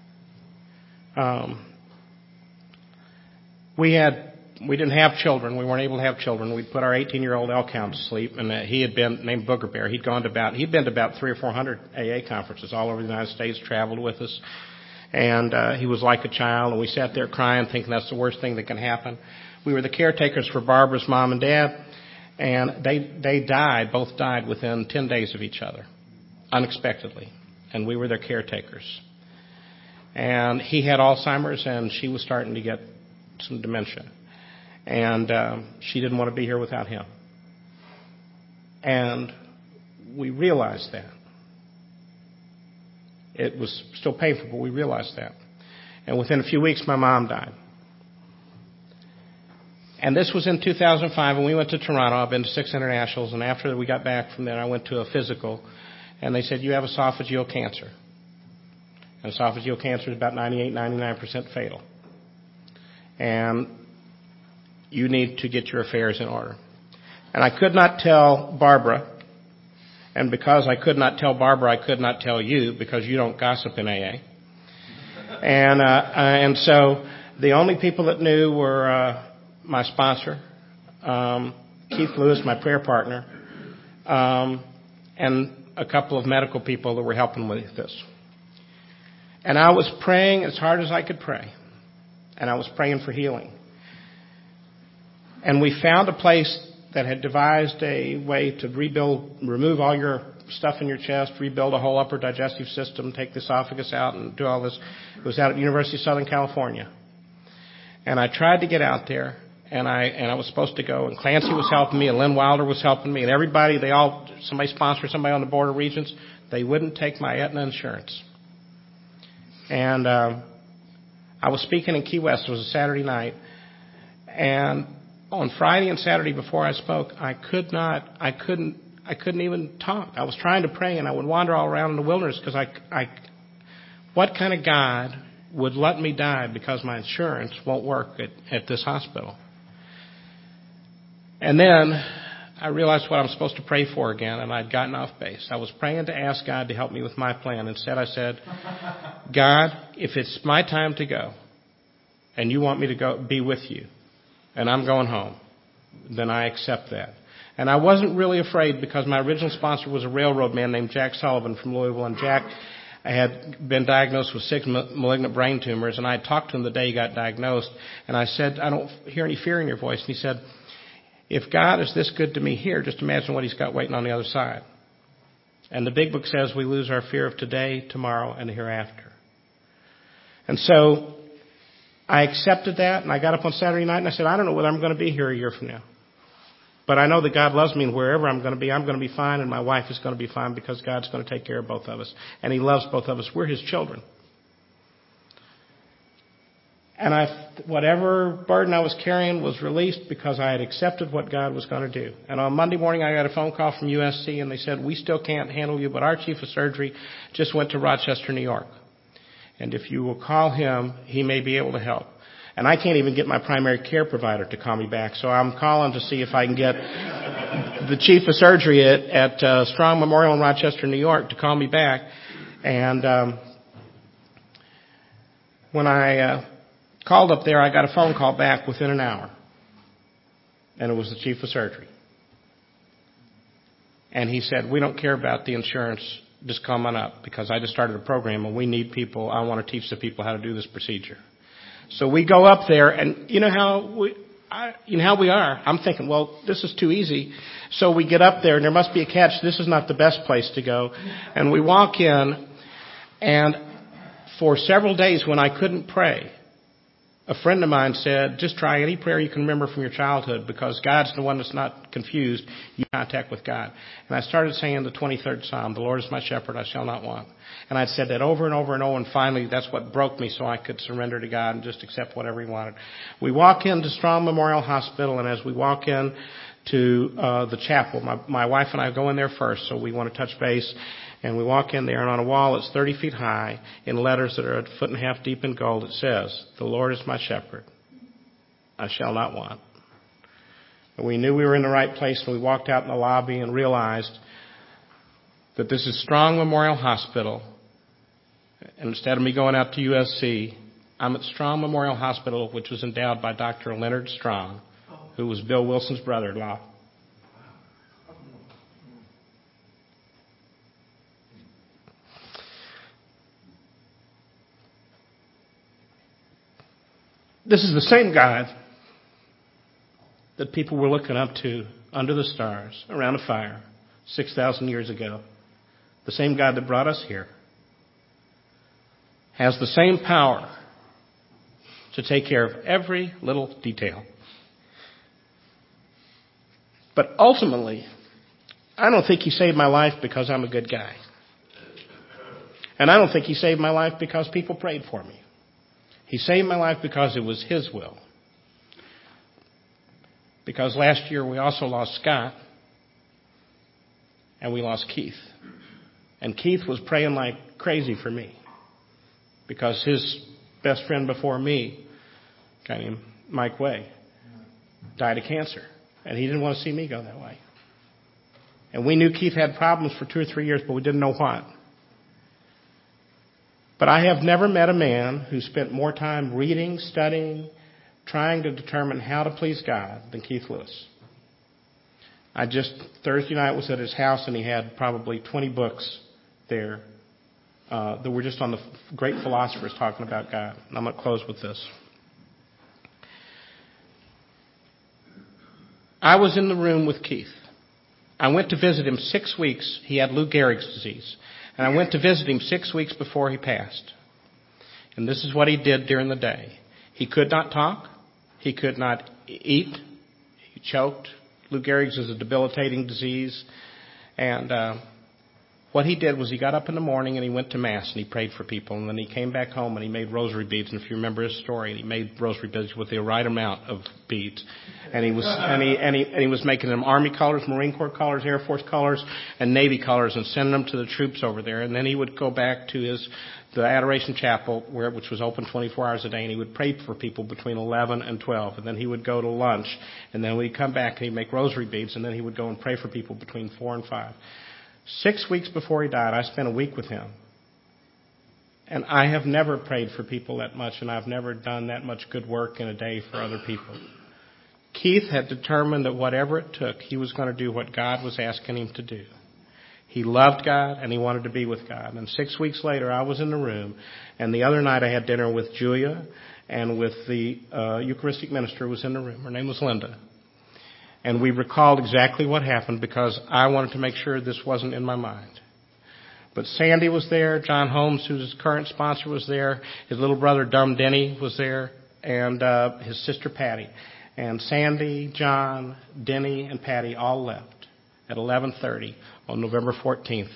Speaker 3: we didn't have children. We weren't able to have children. We put our 18-year-old Elkow to sleep, and he had been named Booger Bear. He'd been to about 300 or 400 AA conferences all over the United States, traveled with us, and he was like a child. And we sat there crying, thinking that's the worst thing that can happen. We were the caretakers for Barbara's mom and dad, and they both died within 10 days of each other, unexpectedly, and we were their caretakers. And he had Alzheimer's, and she was starting to get some dementia. And she didn't want to be here without him. And we realized that. It was still painful, but we realized that. And within a few weeks, my mom died. And this was in 2005, and we went to Toronto. I've been to 6 internationals, and after we got back from there, I went to a physical, and they said, you have esophageal cancer. And esophageal cancer is about 98-99% fatal. And you need to get your affairs in order. And I could not tell Barbara, and because I could not tell Barbara, I could not tell you, because you don't gossip in AA. And so the only people that knew were my sponsor, Keith Lewis, my prayer partner, and a couple of medical people that were helping with this. And I was praying as hard as I could pray. And I was praying for healing. And we found a place that had devised a way to remove all your stuff in your chest, rebuild a whole upper digestive system, take the esophagus out and do all this. It was out at the University of Southern California. And I tried to get out there, and I was supposed to go, and Clancy was helping me, and Lynn Wilder was helping me, and everybody, somebody sponsored somebody on the Board of Regents. They wouldn't take my Aetna insurance. And I was speaking in Key West. It was a Saturday night. And on Friday and Saturday before I spoke, I couldn't even talk. I was trying to pray, and I would wander all around in the wilderness because what kind of God would let me die because my insurance won't work at this hospital? And then I realized what I'm supposed to pray for again, and I'd gotten off base. I was praying to ask God to help me with my plan. Instead, I said, God, if it's my time to go, and you want me to go be with you, and I'm going home, then I accept that. And I wasn't really afraid because my original sponsor was a railroad man named Jack Sullivan from Louisville, and Jack had been diagnosed with 6 malignant brain tumors, and I talked to him the day he got diagnosed, and I said, I don't hear any fear in your voice. And he said, if God is this good to me here, just imagine what he's got waiting on the other side. And the big book says we lose our fear of today, tomorrow, and the hereafter. And so I accepted that, and I got up on Saturday night, and I said, I don't know whether I'm going to be here a year from now. But I know that God loves me, and wherever I'm going to be fine, and my wife is going to be fine because God's going to take care of both of us. And he loves both of us. We're his children. And whatever burden I was carrying was released because I had accepted what God was going to do. And on Monday morning, I got a phone call from USC, and they said, we still can't handle you, but our chief of surgery just went to Rochester, New York. And if you will call him, he may be able to help. And I can't even get my primary care provider to call me back, so I'm calling to see if I can get the chief of surgery at Strong Memorial in Rochester, New York, to call me back. And when I called up there, I got a phone call back within an hour. And it was the chief of surgery. And he said, we don't care about the insurance, just come on up, because I just started a program and we need people. I want to teach the people how to do this procedure. So we go up there, and you know how we are. I'm thinking, well, this is too easy. So we get up there, and there must be a catch. This is not the best place to go. And we walk in, and for several days when I couldn't pray, a friend of mine said, just try any prayer you can remember from your childhood, because God's the one that's not confused. You contact with God. And I started saying the 23rd Psalm, the Lord is my shepherd, I shall not want. And I'd said that over and over and over, and finally that's what broke me, so I could surrender to God and just accept whatever He wanted. We walk into Strong Memorial Hospital, and as we walk in to the chapel, my wife and I go in there first, so we want to touch base. And we walk in there, and on a wall that's 30 feet high, in letters that are a foot and a half deep in gold, it says, "The Lord is my shepherd, I shall not want." And we knew we were in the right place, and we walked out in the lobby and realized that this is Strong Memorial Hospital. And instead of me going out to USC, I'm at Strong Memorial Hospital, which was endowed by Dr. Leonard Strong, who was Bill Wilson's brother-in-law. This is the same God that people were looking up to under the stars, around a fire, 6,000 years ago. The same God that brought us here has the same power to take care of every little detail. But ultimately, I don't think He saved my life because I'm a good guy. And I don't think He saved my life because people prayed for me. He saved my life because it was His will. Because last year we also lost Scott, and we lost Keith. And Keith was praying like crazy for me, because his best friend before me, a guy named Mike Way, died of cancer. And he didn't want to see me go that way. And we knew Keith had problems for 2 or 3 years, but we didn't know what. But I have never met a man who spent more time reading, studying, trying to determine how to please God than Keith Lewis. Thursday night was at his house, and he had probably 20 books there that were just on the great philosophers talking about God. And I'm going to close with this. I was in the room with Keith. I went to visit him 6 weeks. He had Lou Gehrig's disease. And I went to visit him 6 weeks before he passed. And this is what he did during the day. He could not talk. He could not eat. He choked. Lou Gehrig's is a debilitating disease. And what he did was he got up in the morning and he went to Mass and he prayed for people. And then he came back home and he made rosary beads. And if you remember his story, he made rosary beads with the right amount of beads. And he was making them Army colors, Marine Corps colors, Air Force colors, and Navy colors, and sending them to the troops over there. And then he would go back to the Adoration Chapel, which was open 24 hours a day, and he would pray for people between 11 and 12. And then he would go to lunch, and then we'd come back and he'd make rosary beads, and then he would go and pray for people between 4 and 5. 6 weeks before he died, I spent a week with him. And I have never prayed for people that much, and I've never done that much good work in a day for other people. Keith had determined that whatever it took, he was going to do what God was asking him to do. He loved God, and he wanted to be with God. And 6 weeks later, I was in the room, and the other night I had dinner with Julia, and with the Eucharistic minister who was in the room. Her name was Linda. And we recalled exactly what happened, because I wanted to make sure this wasn't in my mind. But Sandy was there, John Holmes, who's his current sponsor, was there, his little brother, Dum Denny, was there, and his sister, Patty. And Sandy, John, Denny, and Patty all left at 11:30 on November 14th.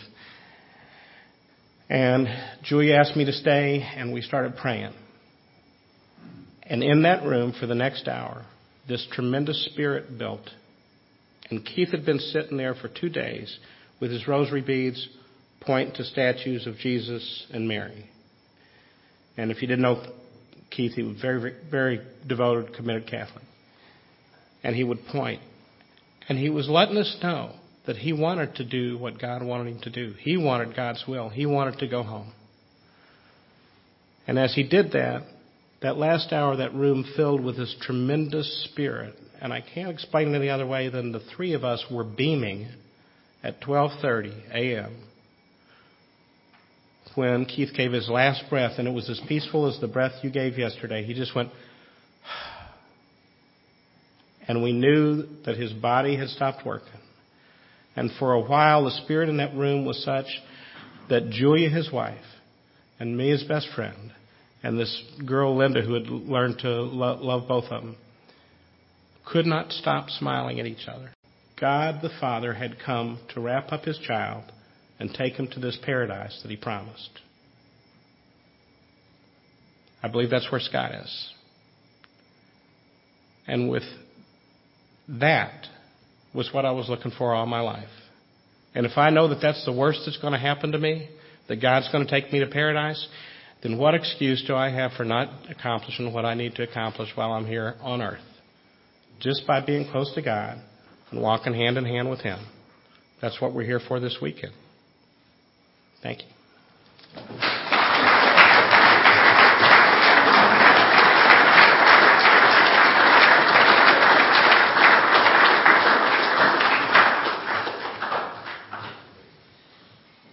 Speaker 3: And Julia asked me to stay, and we started praying. And in that room for the next hour, this tremendous spirit built. And Keith had been sitting there for 2 days with his rosary beads pointing to statues of Jesus and Mary. And if you didn't know Keith, he was very, very devoted, committed Catholic. And he would point. And he was letting us know that he wanted to do what God wanted him to do. He wanted God's will. He wanted to go home. And as he did that, that last hour, that room filled with this tremendous spirit. And I can't explain it any other way than the three of us were beaming at 12:30 a.m. when Keith gave his last breath, and it was as peaceful as the breath you gave yesterday. He just went, and we knew that his body had stopped working. And for a while, the spirit in that room was such that Julia, his wife, and me, his best friend, and this girl, Linda, who had learned to love both of them, could not stop smiling at each other. God the Father had come to wrap up his child and take him to this paradise that he promised. I believe that's where Scott is. And with that was what I was looking for all my life. And if I know that that's the worst that's going to happen to me, that God's going to take me to paradise, then what excuse do I have for not accomplishing what I need to accomplish while I'm here on earth? Just by being close to God and walking hand in hand with him. That's what we're here for this weekend. Thank you.